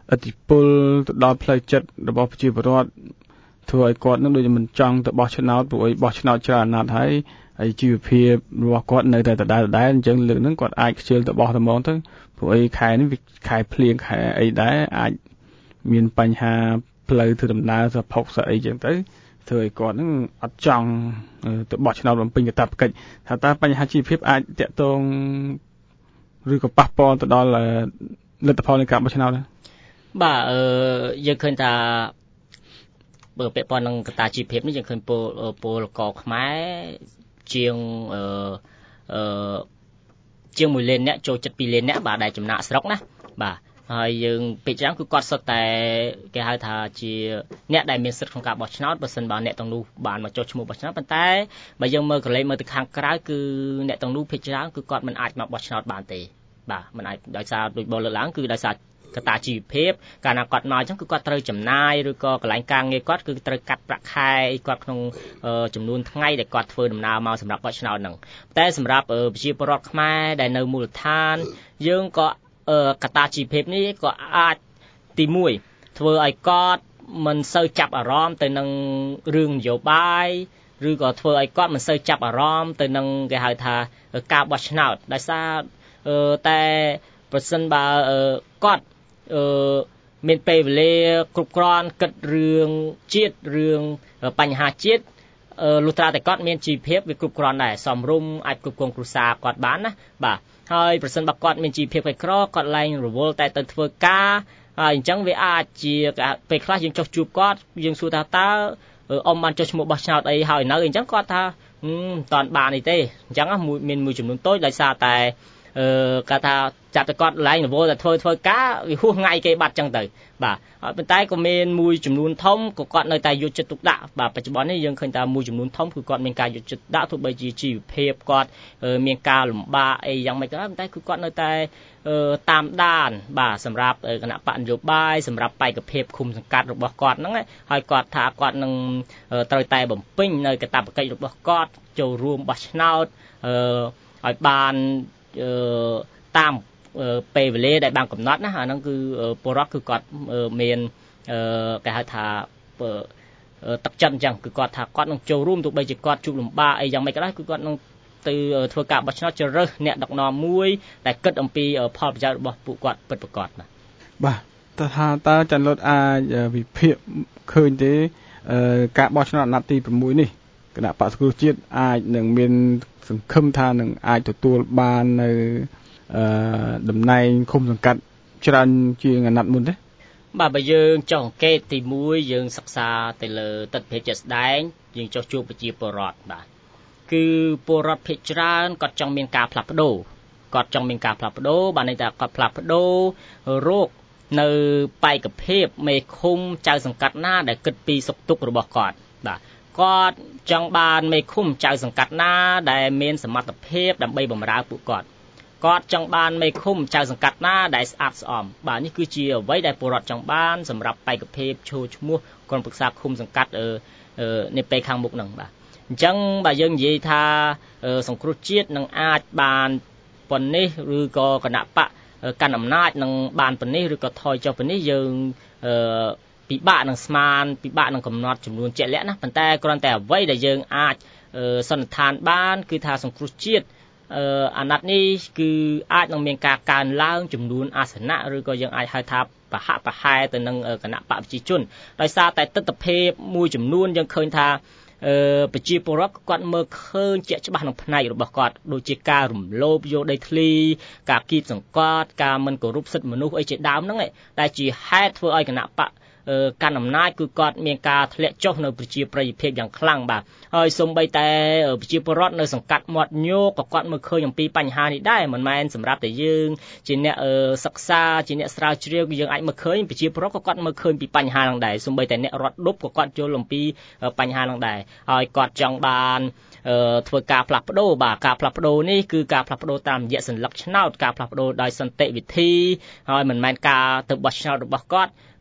ឥទ្ធិពលទៅដល់ផ្លូវចិត្តរបស់ប្រជាពលរដ្ឋធ្វើឲ្យគាត់នឹងដូចមិនចង់ទៅបោះឆ្នោតព្រោះឲ្យបោះឆ្នោតច្រើនអាណត្តិហើយហើយជីវភាពរបស់គាត់នៅតែដដែលៗអញ្ចឹងលើកហ្នឹងគាត់អាចខ្ជិលទៅបោះតែហ្មងទៅព្រោះអីខែនេះវាខែភ្លៀងខែអីដែរអាចមានបញ្ហាផ្លូវធ្វើដំណើរសភុកស្អីចឹងទៅធ្វើឲ្យគាត់នឹងអត់ចង់ទៅបោះឆ្នោតបំពេញកាតព្វកិច្ចថាតើបញ្ហាជីវភាពអាចតាក់ទងឬក៏ប៉ះពាល់ទៅដល់លទ្ធផលនៃការបោះឆ្នោតដែរបាទអឺយើងឃើញថាបើពាក់ព័ន្ធនឹងកត្តាជីវភាពនេះយើងឃើញពលពលករខ្មែរជាងអឺអឺជាងមួយលានអ្នកចូលចិត្តពីរលានអ្នកបាទដែលចំណាក់ស្រុកណាបាទហើយយើងពេកច្រើនគឺគាត់សុទ្ធតែគេហៅថាជាអ្នកដែលមានសិទ្ធិក្នុងការបោះឆ្នោតបើសិនបើអ្នកទាំងនោះបានមកចុះឈ្មោះបោះឆ្នោតប៉ុន្តែបើយើងមើលកលេសមើលទៅខាងក្រៅគឺអ្នកទាំងនោះពេកច្រើនគឺគាត់មិនអាចមកបោះឆ្នោតបានទេបាទមិនអាចដោយសារដូចបងលើកឡើងគឺដោយសារកត្តាជីវភាពកាលណាគាត់មកអញ្ចឹងគឺគាត់ត្រូវចំណាយឬក៏កន្លែងការងារគាត់គឺត្រូវកាត់ប្រាក់ខែគាត់ក្នុងចំនួនថ្ងៃដែលគាត់ធ្វើដំណើរមកសម្រាប់បោះឆ្នោតហ្នឹងតែសម្រាប់ប្រជាពលរដ្ឋខ្មែរដែលនៅមូលដ្ឋានយើងក៏កត្តាជីវភាពនេះក៏អាចទីមួយធ្វើឲ្យគាត់មិនសូវចាប់អារម្មណ៍ទៅនឹងរឿងនយោបាយឬក៏ធ្វើឲ្យគាត់មិនសូវចាប់អារម្មណ៍ទៅនឹងគេហៅថាការបោះឆ្នោតដោយសារតែប្រសិនបើគាត់អឺមានពេលវេលាគ្រប់គ្រាន់គិតរឿងជាតិរឿងបញ្ហាជាតិលុះត្រាតែគាត់មានជីវភាពវាគ្រប់គ្រាន់ដែរសមរម្យអាចគ្រប់គ្រងគ្រួសារគាត់បានណាបាទហើយប្រសិនបើគាត់មានជីវភាពក្រីក្រគាត់ឡើងរវល់តែទៅធ្វើការហើយអញ្ចឹងវាអាចជាពេលខ្លះយើងចុះជួបគាត់យើងសួរថាតើអ៊ំបានចុះឈ្មោះបោះឆ្នោតអីហើយនៅអញ្ចឹងគាត់ថាមិនតាន់បានអីទេអញ្ចឹងមានមួយចំនួនតូចដោយសារតែអឺគាត់ថាចាប់តែគាត់ឡើងរវល់តែធ្វើធ្វើការវាហួសថ្ងៃគេបាត់ចឹងទៅបាទហើយប៉ុន្តែក៏មានមួយចំនួនធំក៏គាត់នៅតែយកចិត្តទុកដាក់បាទបច្ចុប្បន្ននេះយើងឃើញថាមួយចំនួនធំគឺគាត់មានការយកចិត្តដាក់ទោះបីជាជីវភាពគាត់មានការលំបាកអីយ៉ាងម៉េចក៏ដោយប៉ុន្តែគឺគាត់នៅតែតាមដានបាទសម្រាប់គណៈបកនយោបាយសម្រាប់បេក្ខភាពឃុំសង្កាត់របស់គាត់ហ្នឹងហើយគាត់ថាគាត់នឹងត្រូវតែបំពេញនៅកាតព្វកិច្ចរបស់គាត់ចូលរួមបោះឆ្នោតអឺឲ្យបានអឺតាមពេលវេលាដែលបានកំណត់ណាអាហ្នឹងគឺពលរដ្ឋគឺគាត់មានគេហៅថាទឹកចិត្តអញ្ចឹងគឺគាត់ថាគាត់នឹងចូលរួមទោះបីជាគាត់ជួបលំបាកអីយ៉ាងម៉េចក៏ដោយគឺគាត់នឹងទៅធ្វើការបោះឆ្នោតជ្រើសរើសអ្នកដឹកនាំមួយដែលគិតអំពីផលប្រយោជន៍របស់ពួកគាត់ពិតប្រាកដណាបាទតើថាតើចាន់លុតអាចវិភាគឃើញទេការបោះឆ្នោតអាណត្តិទី6នេះគណៈបក្សសង្គ្រោះជាតិអាចនឹងមានសង្ឃឹមថានឹងអាចទទួលបាននៅអឺតំណែងឃុំសង្កាត់ច្រើនជាងអាណត្តិមុនទេបាទបើយើងចុះអង្កេតទីមួយយើងសិក្សាទៅលើទិដ្ឋភាពជាក់ស្ដែងយើងចុះជួបប្រជាពលរដ្ឋបាទគឺពលរដ្ឋភាគច្រើនគាត់ចង់មានការផ្លាស់ប្ដូរគាត់ចង់មានការផ្លាស់ប្ដូរបាទន័យថាគាត់ផ្លាស់ប្ដូររោគនៅបេក្ខភាពមេឃុំចៅសង្កាត់ណាដែលគិតពីសុខទុក្ខរបស់គាត់បាទគាត់ចង់បានមេឃុំចៅសង្កាត់ណាដែលមានសមត្ថភាពដើម្បីបម្រើពួកគាត់គាត់ចង់បានមេឃុំចៅសង្កាត់ណាដែលស្អាតស្អំបាទនេះគឺជាអ្វីដែលពលរដ្ឋចង់បានសម្រាប់បេក្ខភាពឈរឈ្មោះក្រុមប្រឹក្សាឃុំសង្កាត់នៅពេលខាងមុខហ្នឹងបាទអញ្ចឹងបើយើងនិយាយថាសង្គ្រោះជាតិនឹងអាចបានប៉ុណ្នេះឬក៏គណៈបកកាន់អំណាចនឹងបានប៉ុណ្នេះឬក៏ថយចុះប៉ុណ្នេះយើងពិបាកនឹងស្មានពិបាកនឹងកំណត់ចំនួនជាក់លាក់ណាប៉ុន្តែគ្រាន់តែអ្វីដែលយើងអាចសន្និដ្ឋានបានគឺថាសង្គ្រោះជាតិអាណត្តិនេះគឺអាចនឹងមានការកើនឡើងចំនួនអាសនៈឬក៏យើងអាចហៅថាប្រហាក់ប្រហែលទៅនឹងគណៈបកប្រជាជនដោយសារតែទិដ្ឋភាពមួយចំនួនយើងឃើញថាអឺប្រជាពលរដ្ឋគាត់មើលឃើញជាក់ច្បាស់ក្នុងផ្នែករបស់គាត់ដូចជាការរំលោភយកដីធ្លីការគៀបសង្កត់ការមិនគោរពសិទ្ធិមនុស្សអីជាដើមហ្នឹងដែលជាហេតុធ្វើឲ្យគណៈបកកាន់អំណាចគឺគាត់មានការធ្លាក់ចុះនៅប្រជាប្រិយភាពយ៉ាងខ្លាំងបាទហើយសូម្បីតែប្រជាពលរដ្ឋនៅសង្កាត់មាត់ញោកក៏គាត់មើលឃើញអំពីបញ្ហានេះដែរមិនមែនសម្រាប់តែយើងជាអ្នកសិក្សាជាអ្នកស្រាវជ្រាវយើងអាចមើលឃើញប្រជាពលរដ្ឋក៏គាត់មើលឃើញពីបញ្ហាហ្នឹងដែរសូម្បីតែអ្នករដ្ឋឌុបក៏គាត់យល់អំពីបញ្ហាហ្នឹងដែរហើយគាត់ចង់បានធ្វើការផ្លាស់ប្ដូរបាទការផ្លាស់ប្ដូរនេះគឺការផ្លាស់ប្ដូរតាមរយៈសញ្ញាឆ្នោតការផ្លាស់ប្ដូរដោយសន្តិវិធីហើយមិនមែនការទៅបោះឆ្នោតរបស់គាត់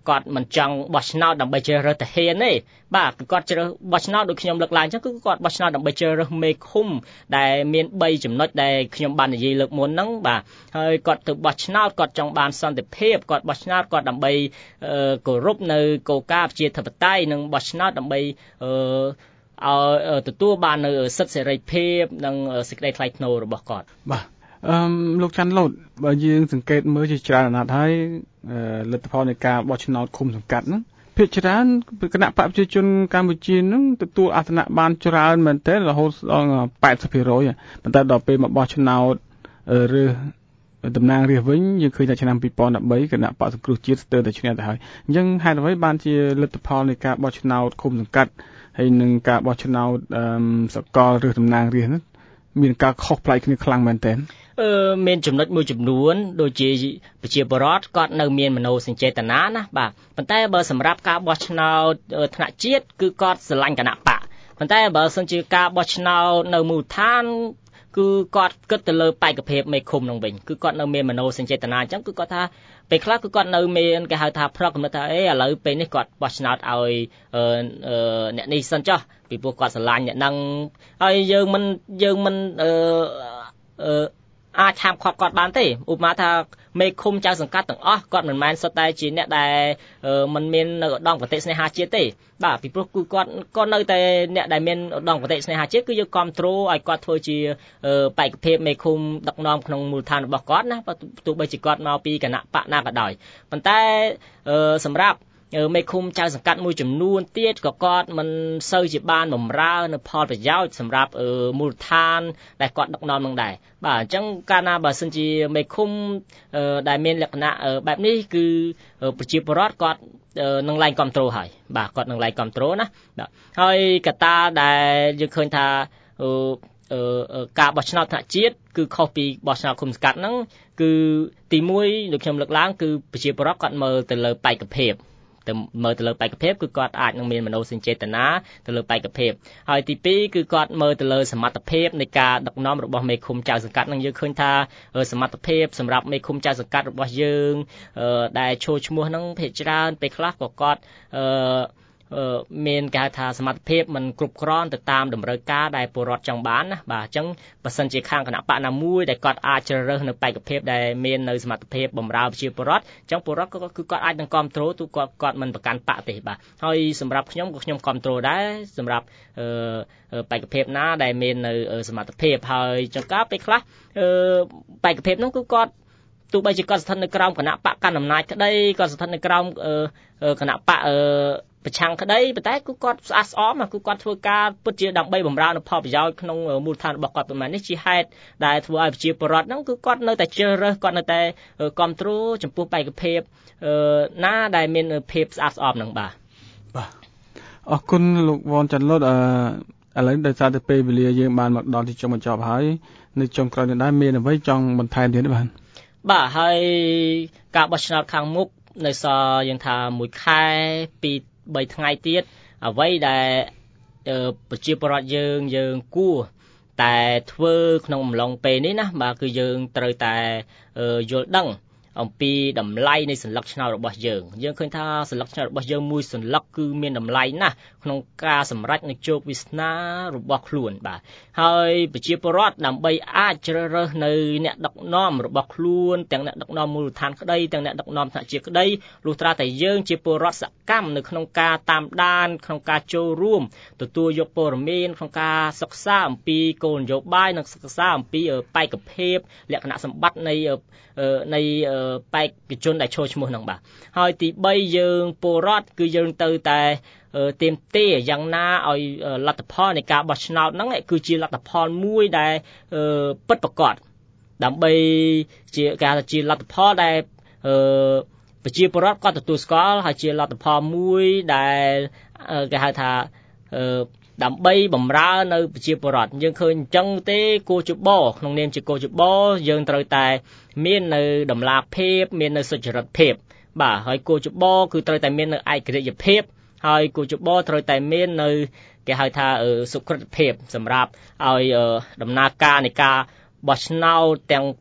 គាត់មិនចង់បោះឆ្នោតដើម្បីជ្រើសរើសតាហ៊ានទេបាទគឺគាត់ជ្រើសបោះឆ្នោតដូចខ្ញុំលើកឡើងអញ្ចឹងគឺគាត់បោះឆ្នោតដើម្បីជ្រើសរើសមេឃុំដែលមានបីចំណុចដែលខ្ញុំបាននិយាយលើកមុនហ្នឹងបាទហើយគាត់ទៅបោះឆ្នោតគាត់ចង់បានសន្តិភាពគាត់បោះឆ្នោតគាត់ដើម្បីគោរពនៅគោលការណ៍ប្រជាធិបតេយ្យនិងបោះឆ្នោតដើម្បីអឺឲ្យទទួលបាននៅសិទ្ធិសេរីភាពនិងសេចក្តីថ្លៃថ្នូររបស់គាត់បាទអឺលោកច័ន្ទលូតបើយើងសង្កេតមើលជាច្រើនអាណត្តិហើយលទ្ធផលនៃការបោះឆ្នោតឃុំសង្កាត់ហ្នឹងភាគច្រើនគណៈបកប្រជាជនកម្ពុជាហ្នឹងទទួលអាសនៈបានច្រើនមែនទែនរហូតដល់แปดสิบភាគរយ ប៉ុន្តែដល់ពេលមកបោះឆ្នោតឬតំណាងរាស្ត្រវិញយើងឃើញថាឆ្នាំtwo thousand thirteenគណៈបកសង្គ្រោះជាតិស្ទើរតែឈ្នះទៅហើយអញ្ចឹងហេតុអ្វីបានជាលទ្ធផលនៃការបោះឆ្នោតឃុំសង្កាត់ហើយនឹងការបោះឆ្នោតសកលឬតំណាងរាស្ត្រហ្នឹងមានការខុសប្លែកគ្នាខ្លាំងមែនទែនអឺមានចំណុចមួយចំនួនដូចជាប្រជាពលរដ្ឋគាត់នៅមានមនោសញ្ចេតនាណាបាទប៉ុន្តែបើសម្រាប់ការបោះឆ្នោតថ្នាក់ជាតិគឺគាត់ស្រឡាញ់គណៈបកប៉ុន្តែបើសិនជាការបោះឆ្នោតនៅមូលដ្ឋានគឺគាត់គិតទៅលើបេក្ខភាពមេឃុំនឹងវិញគឺគាត់នៅមានមនោសញ្ចេតនាអញ្ចឹងគឺគាត់ថាពេលខ្លះគឺគាត់នៅមានគេហៅថាប្រកកំណត់ថាអេឥឡូវពេលនេះគាត់បោះឆ្នោតឲ្យអ្នកនេះសិនចុះពីព្រោះគាត់ស្រឡាញ់អ្នកហ្នឹងហើយយើងមិនយើងមិនអឺអឺអាចហាមឃាត់គាត់បានទេឧបមាថាមេឃុំចៅសង្កាត់ទាំងអស់គាត់មិនមែនសុទ្ធតែជាអ្នកដែលមិនមាននៅឧត្តមគតិស្នេហាជាតិទេបាទពីព្រោះគឺគាត់ក៏នៅតែអ្នកដែលមានឧត្តមគតិស្នេហាជាតិគឺយើងគ្រប់គ្រងឲ្យគាត់ធ្វើជាបេក្ខភាពមេឃុំដឹកនាំក្នុងមូលដ្ឋានរបស់គាត់ណាទោះបីជាគាត់មកពីគណៈបកណាក៏ដោយប៉ុន្តែសម្រាប់មេឃុំចៅសង្កាត់មួយចំនួនទៀតក៏គាត់មិនសូវជាបានបម្រើនៅផលប្រយោជន៍សម្រាប់មូលដ្ឋានដែលគាត់ដឹកនាំនឹងដែរបាទអញ្ចឹងកាលណាបើសិនជាមេឃុំដែលមានលក្ខណៈបែបនេះគឺប្រជាពលរដ្ឋគាត់នឹងឡើងគ្រប់គ្រងហើយបាទគាត់នឹងឡើងគ្រប់គ្រងណាបាទហើយកត្តាដែលយើងឃើញថាការបោះឆ្នោតថ្នាក់ជាតិគឺខុសពីបោះឆ្នោតឃុំសង្កាត់ហ្នឹងគឺទីមួយដូចខ្ញុំលើកឡើងគឺប្រជាពលរដ្ឋគាត់មើលទៅលើបេក្ខភាពទៅមើលទៅលើបេក្ខភាពគឺគាត់អាចនឹងមានមនោសញ្ចេតនាទៅលើបេក្ខភាពហើយទីពីរគឺគាត់មើលទៅលើសមត្ថភាពនៃការដឹកនាំរបស់មេឃុំចៅសង្កាត់នឹងយើងឃើញថាសមត្ថភាពសម្រាប់មេឃុំចៅសង្កាត់របស់យើងដែលចូលឈ្មោះនឹងភាគច្រើនពេលខ្លះក៏គាត់អឺមានគេហៅថាសមត្ថភាពមិនគ្រប់គ្រាន់ទៅតាមតម្រូវការដែលពលរដ្ឋចង់បានណាបាទអញ្ចឹងបើសិនជាខាងគណៈបកណាមួយដែលគាត់អាចជ្រើសរើសនៅបេក្ខភាពដែលមាននៅសមត្ថភាពបម្រើប្រជាពលរដ្ឋអញ្ចឹងពលរដ្ឋក៏គឺគាត់អាចនឹងគ្រប់គ្រងទូគាត់គាត់មិនប្រកាន់បកទេបាទហើយសម្រាប់ខ្ញុំក៏ខ្ញុំគ្រប់គ្រងដែរសម្រាប់អឺបេក្ខភាពណាដែលមាននៅសមត្ថភាពហើយចង្ការពេលខ្លះអឺបេក្ខភាពនោះគឺគាត់ទោះបីជាគាត់ស្ថិតនៅក្រោមគណៈបកកណ្ដាលអំណាចក្តីគាត់ស្ថិតនៅក្រោមគណៈបកអឺប្រឆាំងក្តីប៉ុន្តែគឺគាត់ស្អាតស្អំគឺគាត់ធ្វើការពិតជាដើម្បីបម្រើនៅផលប្រយោជន៍ក្នុងមូលដ្ឋានរបស់គាត់ប៉ុន្មាននេះជាហេតុដែលធ្វើឲ្យប្រជាពលរដ្ឋហ្នឹងគឺគាត់នៅតែជ្រើសរើសគាត់នៅតែគ្រប់គ្រងចំពោះបេក្ខភាពណាដែលមានភាពស្អាតស្អំហ្នឹងបាទបាទអរគុណលោកវ៉ាន់ច័ន្ទលូតអឺឥឡូវដោយសារតែពេលវេលាយើងបានមកដល់ទីចុងបញ្ចប់ហើយនៅចុងក្រោយនេះដែរមានអ្វីចង់បន្ថែមទៀតទេបាទបាទហើយការបោះឆ្នោតខាងមុខនៅសល់យើងថាមួយខែពីបីថ្ងៃទៀតអ្វីដែលប្រជាពលរដ្ឋយើងយើងគួរតែធ្វើក្នុងអំឡុងពេលនេះណាបាទគឺយើងត្រូវតែយល់ដឹងអំពីតម្លៃនៃសន្លឹកឆ្នោតរបស់យើងយើងឃើញថាសន្លឹកឆ្នោតរបស់យើងមួយសន្លឹកគឺមានតម្លៃណាស់ក្នុងការសម្រេចនៅជោគវាសនារបស់ខ្លួនបាទហើយប្រជាពលរដ្ឋដើម្បីអាចជ្រើសរើសនៅអ្នកដឹកនាំរបស់ខ្លួនទាំងអ្នកដឹកនាំមូលដ្ឋានក្តីទាំងអ្នកដឹកនាំថ្នាក់ជាតិក្តីលុះត្រាតែយើងជាពលរដ្ឋសកម្មនៅក្នុងការតាមដានក្នុងការចូលរួមទទួលយកព័ត៌មានក្នុងការសិក្សាអំពីគោលនយោបាយនិងសិក្សាអំពីបេក្ខភាពលក្ខណៈសម្បត្តិនៃនៃបេក្ខជនដែលចូលឈ្មោះហ្នឹងបាទហើយទីបីយើងពលរដ្ឋគឺយើងទៅតែទាមទារយ៉ាងណាឲ្យលទ្ធផលនៃការបោះឆ្នោតហ្នឹងគឺជាលទ្ធផលមួយដែលពិតប្រាកដដើម្បីជាការជាលទ្ធផលដែលប្រជាពលរដ្ឋគាត់ទទួលស្គាល់ហើយជាលទ្ធផលមួយដែលគេហៅថាដើម្បីបំរើនៅប្រជាពលរដ្ឋយើងឃើញអញ្ចឹងទេគោចបក្នុងនាមជាគោចបយើងត្រូវតែមាននៅតម្លាភាពមាននៅសុចរិតភាពបាទហើយគោចបគឺត្រូវតែមាននៅឯករាជ្យភាពហើយគោចបត្រូវតែមាននៅគេហៅថាសុក្រិតភាពសម្រាប់ឲ្យដំណើរការនៃការបោះឆ្នោតទាំង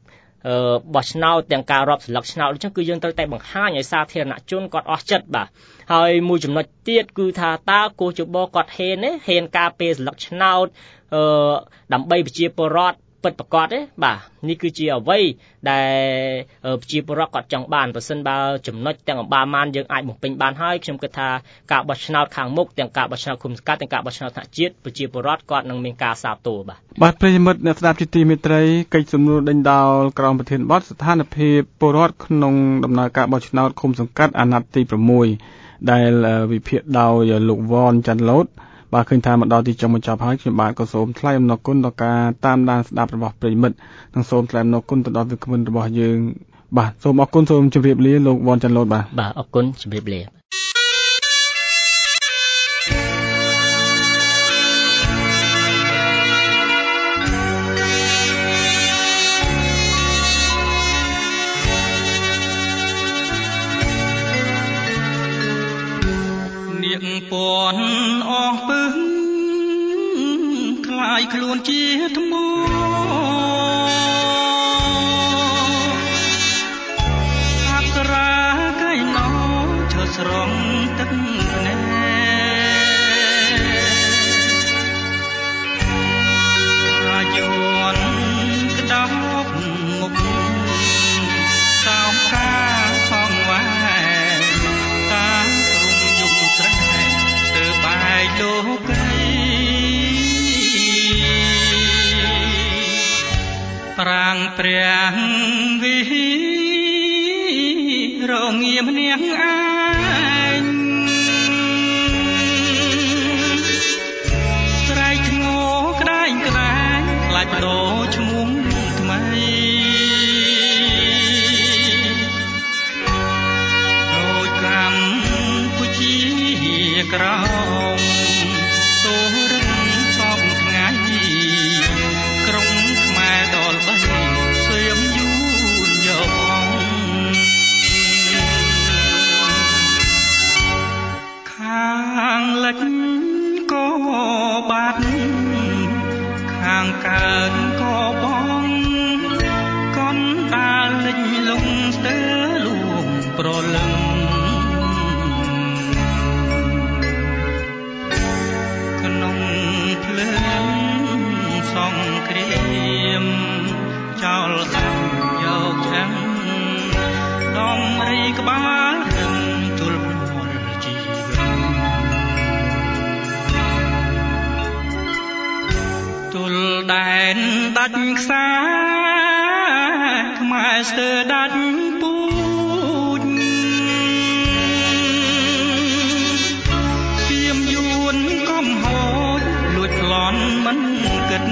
អឺបោះឆ្នោតទាំងការរាប់ស្លឹកឆ្នោតអញ្ចឹងគឺយើងត្រូវតែបង្ហាញឲ្យសាធារណជនគាត់អស់ចិត្តបាទហើយមួយចំណុចទៀតគឺថាតើគូជបគាត់ហ៊ានទេហ៊ានការពេលស្លឹកឆ្នោតអឺដើម្បីប្រជាពលរដ្ឋពិតប្រាកដទេបាទនេះគឺជាអ្វីដែលប្រជាពលរដ្ឋគាត់ចង់បានបើសិនបើចំណុចទាំងអបាលម៉ានយើងអាចបំពេញបានហើយខ្ញុំគិតថាការបោះឆ្នោតខាងមុខទាំងការបោះឆ្នោតឃុំសង្កាត់ទាំងការបោះឆ្នោតថ្នាក់ជាតិប្រជាពលរដ្ឋគាត់នឹងមានការសាទរបាទបាទប្រិយមិត្តអ្នកស្ដាប់ជាទីមេត្រីកិច្ចសំណួរដេញដោលក្រមប្រធានបទស្ថានភាពពលរដ្ឋក្នុងដំណើរការបោះឆ្នោតឃុំសង្កាត់អាណត្តិទី៦ដែលវិភាគដោយលោកវ៉នចាន់ឡូតបាទឃើញថាមកដល់ទីចុងបញ្ចប់ហើយខ្ញុំបាទក៏សូមថ្លែងអំណរគុណដល់ការតាមដានស្ដាប់របស់ប្រិយមិត្តនិងសូមថ្លែងអំណរគុណទៅដល់វិក្កាមរបស់យើងបាទសូមអរគុណសូមជម្រាបលាលោកវ៉នចាន់ឡូតបាទបាទអរគុណជម្រាបលាពន់អស់ពឹងខ្លាយខ្លួនជាថ្មអប្សរាកៃណោឈើស្រងទឹកណែអាយន់ក្តោបមុខសោមការសំវាតាក្រុមយំស្រែបាយលោកីប្រាំងព្រះវិរងៀមនាងឯងស្រែកធ្ងោក្តែងក្តែងខ្លាចបដូរឈ្មោះថ្មីដូចកម្ពុជាក្រោមសូរឹងសពថ្ងៃក្រុងខ្មែរដល់បីសៀមយូនយកខាងលិចក៏បាត់ខាងកើតក៏បងកនតាលិចលងស្ទើលួងប្រលឹងភ្លើងសង្គ្រាមចោលសាំយកចាំដំរីក្បាលរឹងជលពលជីវិតទល់ដែនដាច់ខ្សែខ្មែរស្ទើរដាច់ពូជសៀមយួនកំហូចលួចប្លន់មិនគិត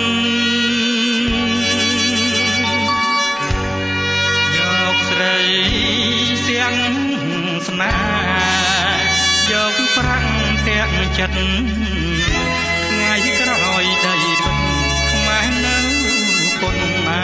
យកស្រីសៀងស្នាយកប្រាំងទាំងចិត្តថ្ងៃក្រោយដីពិតខ្មែរនៅប៉ុណ្ណា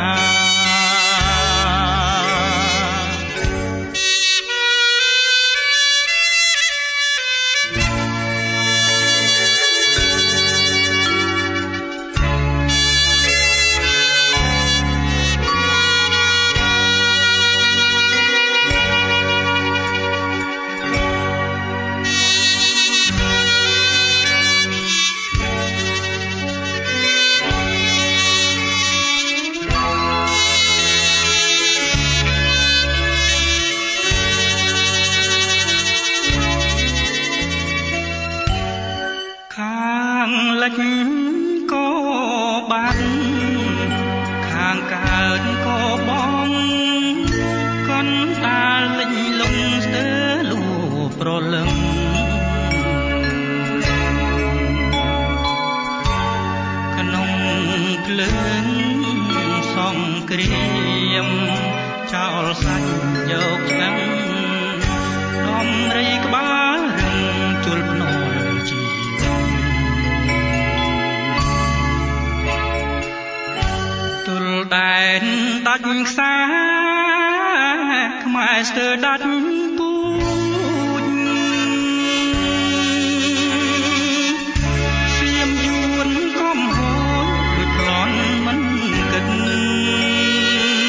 ក៏បាត់ខាងកើតក៏បងកនតាលិញលងស្ទើលួប្រលឹងក្នុងភ្លើងសង្គ្រាមចោលសាច់យកឆ្នាំដំរីក្បាលរឹងជលភ្នំជីដែនដាច់ខ្សែខ្មែរស្ទើរដាច់ពូជសៀមយួនកំហូចលួចប្លន់មិនគិត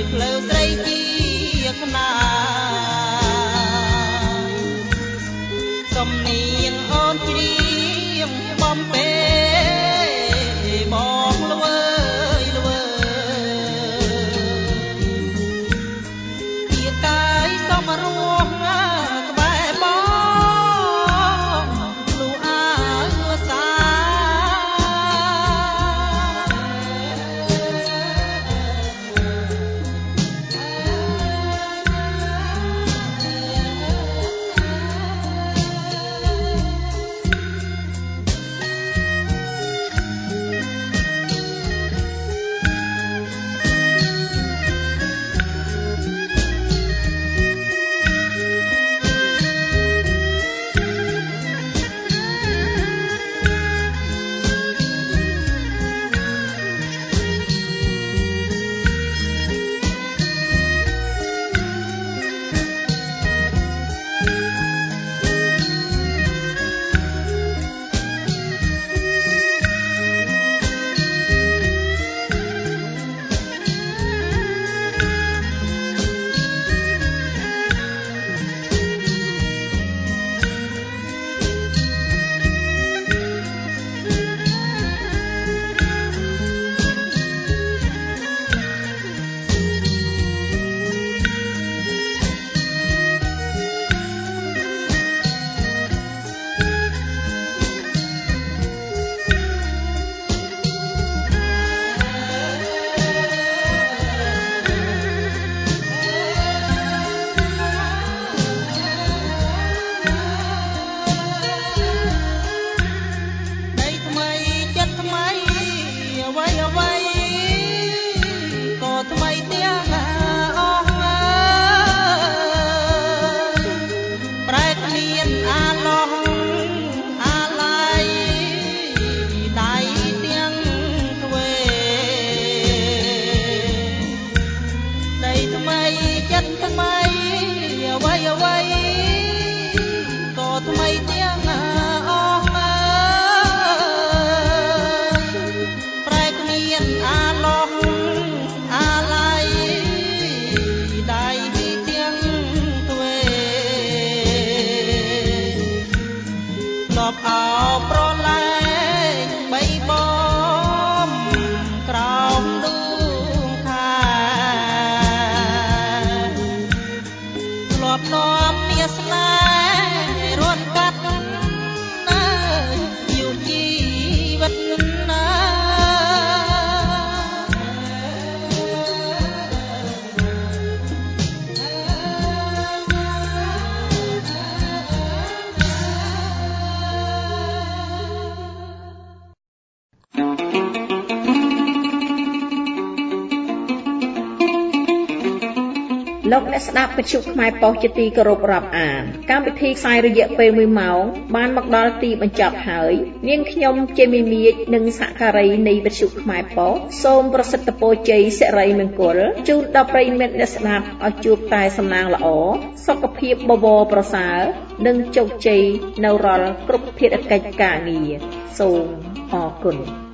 លោកអ្នកស្ដាប់វិទ្យុខ្មែរប៉ុស្តិ៍ជាទីគោរពរាប់អានកម្មវិធីផ្សាយរយៈពេលមួយម៉ោងបានមកដល់ទីបញ្ចប់ហើយនាងខ្ញុំជាមីមៀកនិងសហការីនៃវិទ្យុខ្មែរប៉ុស្តិ៍សូមប្រសិទ្ធពរជ័យសិរីមង្គលជូនដល់ប្រិយមិត្តអ្នកស្ដាប់ឲ្យជួបតែសំណាងល្អសុខភាពបបរប្រសើរនិងជោគជ័យនៅរាល់គ្រប់ភារកិច្ចការងារសូមអរគុណ